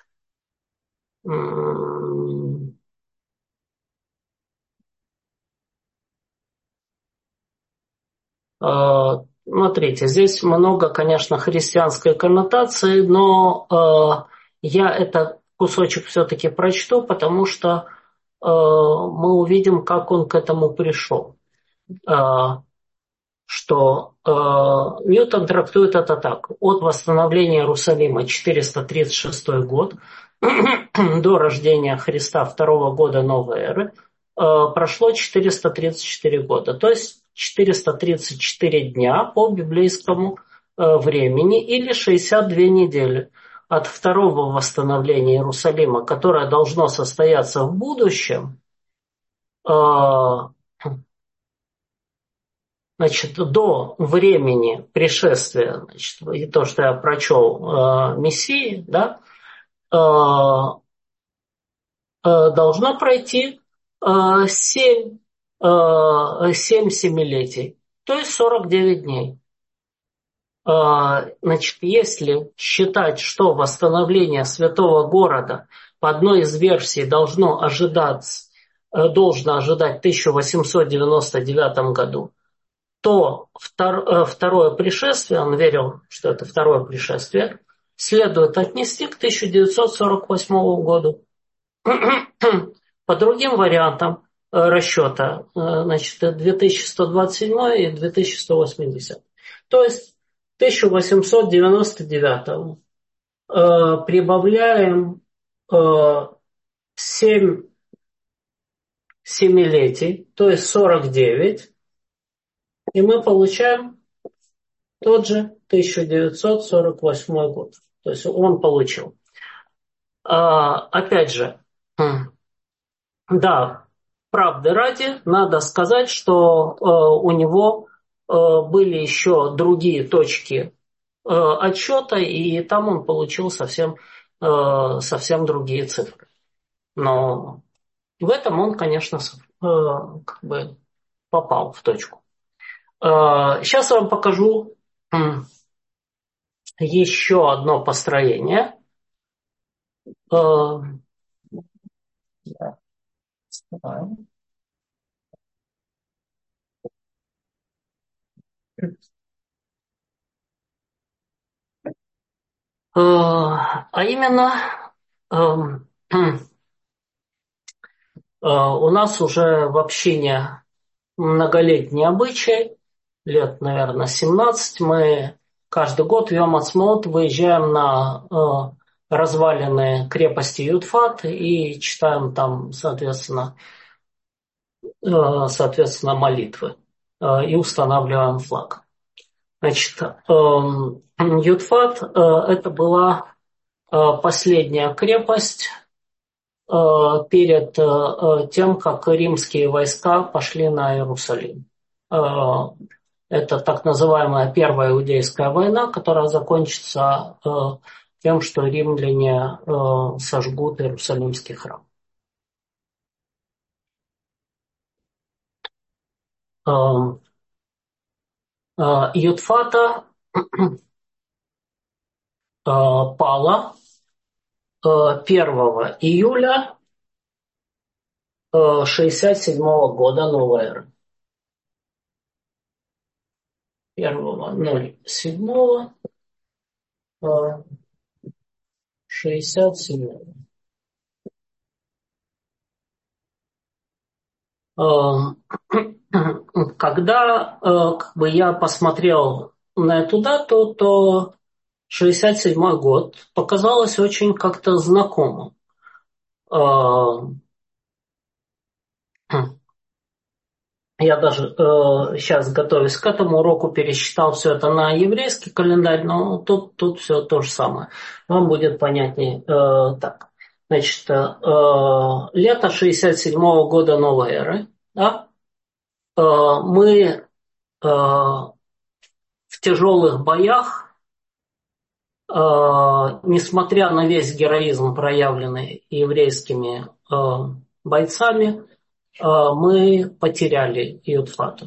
э, смотрите, здесь много, конечно, христианской коннотации, но э, я этот кусочек все-таки прочту, потому что э, мы увидим, как он к этому пришел. Э, что э, Ньютон трактует это так. От восстановления Иерусалима четыреста тридцать шестой год до рождения Христа второго года новой эры э, прошло четыреста тридцать четыре года. То есть четыреста тридцать четыре дня по библейскому э, времени или шестьдесят две недели от второго восстановления Иерусалима, которое должно состояться в будущем, э, значит, до времени пришествия, значит, и то, что я прочел, э, Мессии, да, э, э, должно пройти э, семь, э, семь семилетий, то есть сорок девять дней. Э, значит, если считать, что восстановление святого города по одной из версий должно ожидать, э, должно ожидать в тысяча восемьсот девяносто девятом году, то втор, второе пришествие, он верил, что это второе пришествие, следует отнести к тысяча девятьсот сорок восьмому году. По другим вариантам расчета, значит, две тысячи сто двадцать седьмой и две тысячи сто восьмидесятый. То есть к тысяча восемьсот девяносто девятому э, прибавляем э, семь семилетий, то есть сорок девять, и мы получаем тот же тысяча девятьсот сорок восьмой год. То есть он получил. А, опять же, да, правды ради, надо сказать, что э, у него э, были еще другие точки э, отсчета, и там он получил совсем, э, совсем другие цифры. Но в этом он, конечно, с- э, как бы попал в точку. Э, сейчас я вам покажу м, еще одно построение. Э, э, а именно, эм, э, у нас уже в общине многолетний обычай, лет, наверное, семнадцать. Мы каждый год в Йом-Хацмаот выезжаем на э, развалины крепости Ютфат и читаем там, соответственно, э, соответственно молитвы э, и устанавливаем флаг. Значит, эм, Ютфат э, это была э, последняя крепость э, перед э, э, тем, как римские войска пошли на Иерусалим. Э, Это так называемая Первая Иудейская война, которая закончится э, тем, что римляне э, сожгут Иерусалимский храм. Э, э, Ютфата э, пала э, первого июля э, шестьдесят седьмого года новой эры. Первого ноль седьмого э, шестьдесят седьмого. Когда э, как бы я посмотрел на эту дату, то шестьдесят седьмой год показалось очень как-то знакомым. Э, Я даже э, сейчас, готовясь к этому уроку, пересчитал все это на еврейский календарь, но тут, тут все то же самое. Вам будет понятнее э, так. Значит, э, лето шестьдесят седьмого года новой эры, да, э, мы э, в тяжелых боях, э, несмотря на весь героизм, проявленный еврейскими э, бойцами, э, мы потеряли Иудфату.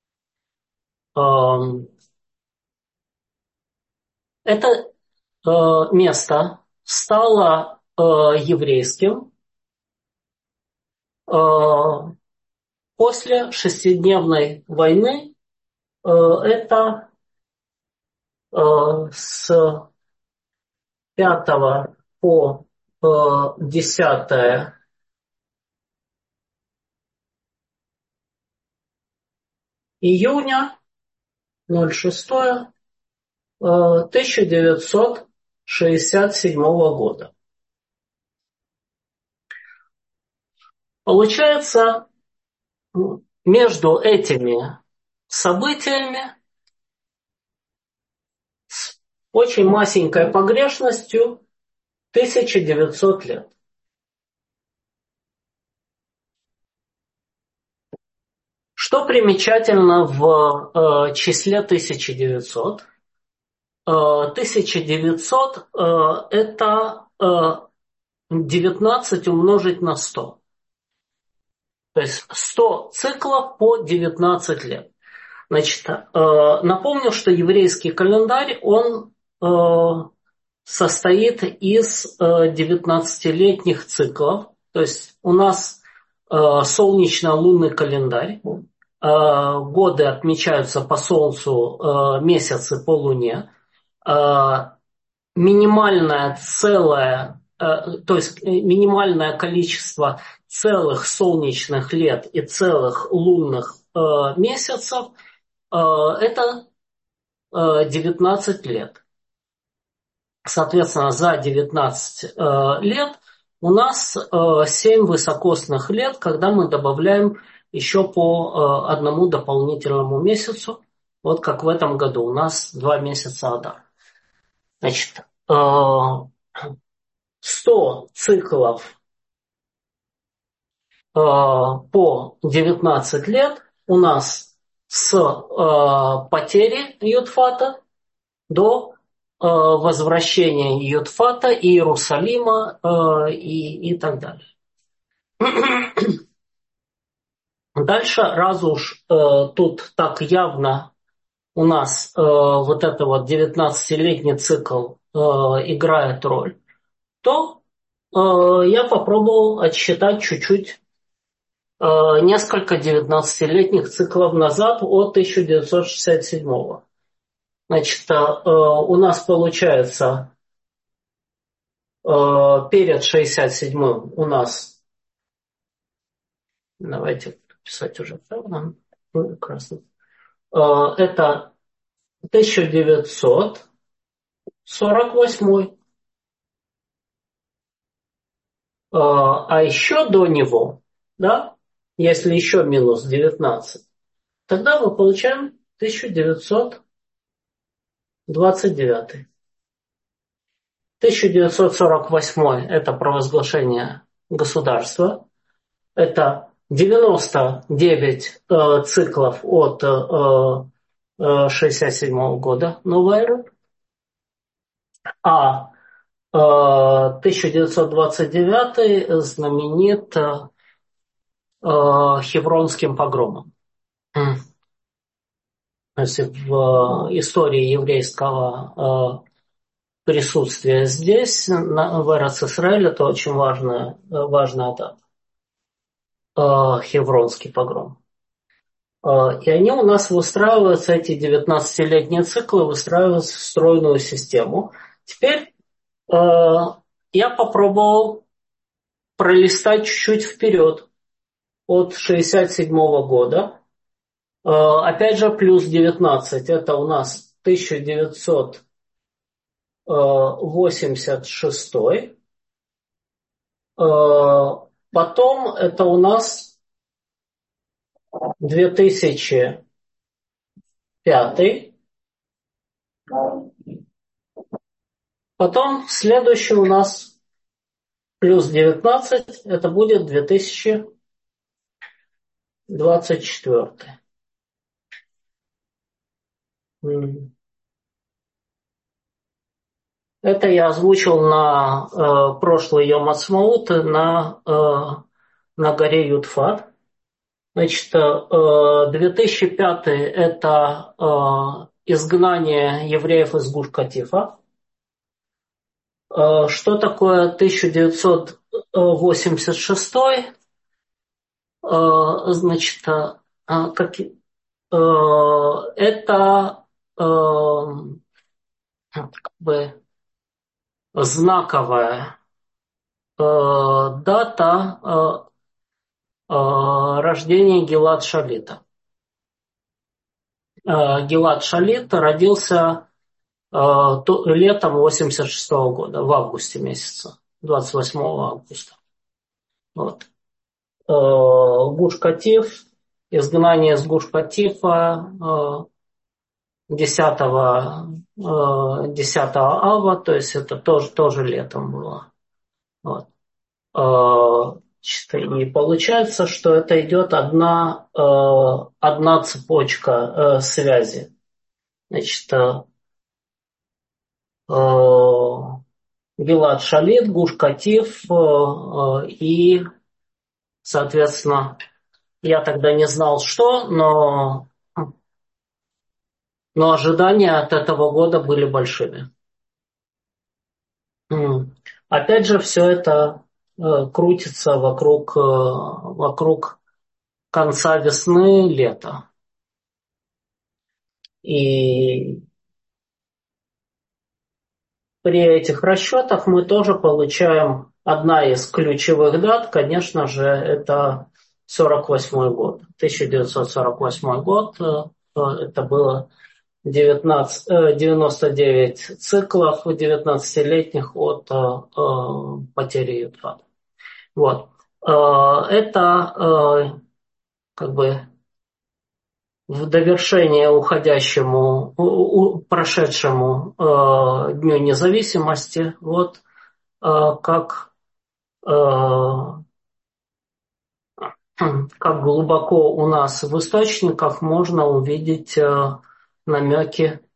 Э, это э, место стало э, еврейским э, после шестидневной войны. Э, это э, с пятого по э, десятое июня ноль шестое тысяча девятьсот шестьдесят седьмого года. Получается, между этими событиями с очень масенькой погрешностью тысяча девятьсот лет. Что примечательно в э, числе тысяча девятьсот? Э, тысяча девятьсот э, это э, девятнадцать умножить на сто. То есть сто циклов по девятнадцать лет. Значит, э, напомню, что еврейский календарь, он э, состоит из э, девятнадцатилетних циклов. То есть у нас э, солнечно-лунный календарь. Э, годы отмечаются по Солнцу, э, месяцы по Луне. Э, минимальное целое, э, то есть минимальное количество целых солнечных лет и целых лунных э, месяцев э, это э, девятнадцать лет. Соответственно, за девятнадцать э, лет у нас э, семь высокосных лет, когда мы добавляем еще по э, одному дополнительному месяцу. Вот как в этом году у нас два месяца Адар. Значит, э, сто циклов по девятнадцать лет у нас с э, потери Юдфата до э, возвращения Юдфата, Иерусалима э, и, и так далее. Дальше, раз уж э, тут так явно у нас э, вот это вот девятнадцатилетний цикл э, играет роль, то э, я попробовал отсчитать чуть-чуть э, несколько девятнадцатилетних циклов назад от тысяча девятьсот шестьдесят седьмого. Значит, э, у нас получается э, перед шестьдесят седьмым у нас, давайте писать уже правильно, ну, красным, э, это тысяча девятьсот сорок восьмой. А еще до него, да, если еще минус девятнадцать, тогда мы получаем тысяча девятьсот двадцать девятый. тысяча девятьсот сорок восьмой – это провозглашение государства. Это девяносто девять э, циклов от э, шестьдесят седьмого года новой эры. А э, тысяча девятьсот двадцать девятый знаменит э, Хевронским погромом. То есть в истории еврейского присутствия здесь, в Эрец-Исраэль, это очень важная, важная дата. Хевронский погром. И они у нас выстраиваются, эти девятнадцатилетние циклы, выстраиваются в стройную систему. Теперь я попробовал пролистать чуть-чуть вперед от шестьдесят седьмого года. Опять же, плюс девятнадцать, это у нас тысяча девятьсот восемьдесят шестой. Потом это у нас две тысячи пятый. Потом следующий у нас плюс девятнадцать, это будет две тысячи двадцать четвёртый. Это я озвучил на э, прошлый Йом Ацмаут на, э, на горе Юдфат. Значит, э, две тысячи пятый – это э, изгнание евреев из Гуш-Катифа. Э, что такое тысяча девятьсот восемьдесят шестой? Э, значит, э, как, э, это э, как бы знаковая э, дата э, э, рождения Гилад Шалита. Э, Гилад Шалит родился э, то, летом восемьдесят шестого года, в августе месяце, двадцать восьмого августа. Вот. Э, Гуш-Катиф, изгнание из Гуш-Катифа э, десятого ава, то есть это тоже, тоже летом было. Вот. И получается, что это идет одна, одна цепочка связи. Значит, Гилад Шалит, Гуш-Катиф и, соответственно, я тогда не знал, что, но, но ожидания от этого года были большими. Опять же, все это э, крутится вокруг, э, вокруг конца весны, лета. И при этих расчетах мы тоже получаем одна из ключевых дат, конечно же, это сорок восьмой год. тысяча девятьсот сорок восьмой год, э, это было девятнадцать, э, девяносто девять циклов девятнадцатилетних от э, э, потери Юдфата. Вот. Это как бы в довершение уходящему, прошедшему Дню независимости, вот как как глубоко у нас в источниках можно увидеть э, намеки э,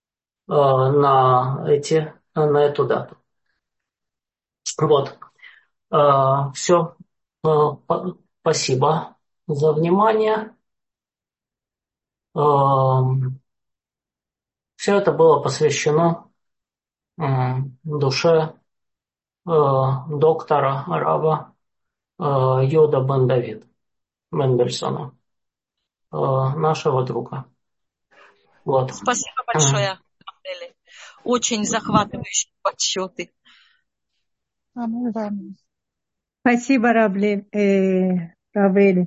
на эти, на эту дату. Вот. Э, все. Э, по- спасибо за внимание. Э, все это было посвящено м, душе э, доктора араба э, Йода бен Давид Мендельсона, э, нашего друга. Вот. Спасибо М. большое, Рафаэль. Очень захватывающие подсчеты. Спасибо, Равле- э, Равель.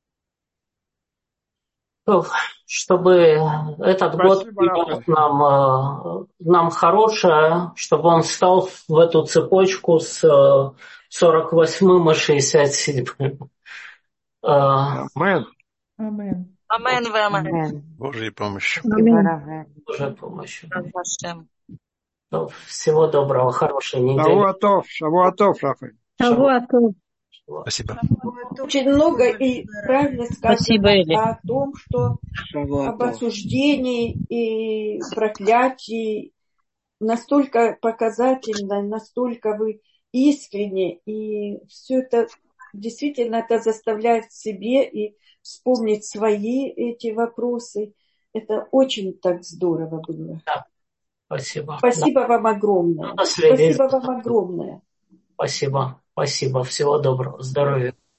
Ну, чтобы этот год Спасибо, принес Рафаэль. нам, э, нам хорошее, чтобы он встал в эту цепочку с э, сорок восьмым и шестьдесят седьмым. Э, Амен. Амен. Амен, вы амен. Amen. Божьей помощью. Амен. Божьей помощью. Вашем. Ну, всего доброго, хорошей недели. Шавуатов, шавуатов, Рафаэль. Шавуатов. Спасибо. Очень много и правильно сказано Спасибо, Эли. о том, что об Шавуатов. осуждении и проклятии настолько показательно, настолько вы искренне, и все это действительно это заставляет в себе и вспомнить свои эти вопросы. Это очень так здорово было. Да, спасибо. Спасибо вам огромное. Надо следить. Спасибо вам огромное. Спасибо. Спасибо. Всего доброго. Здоровья.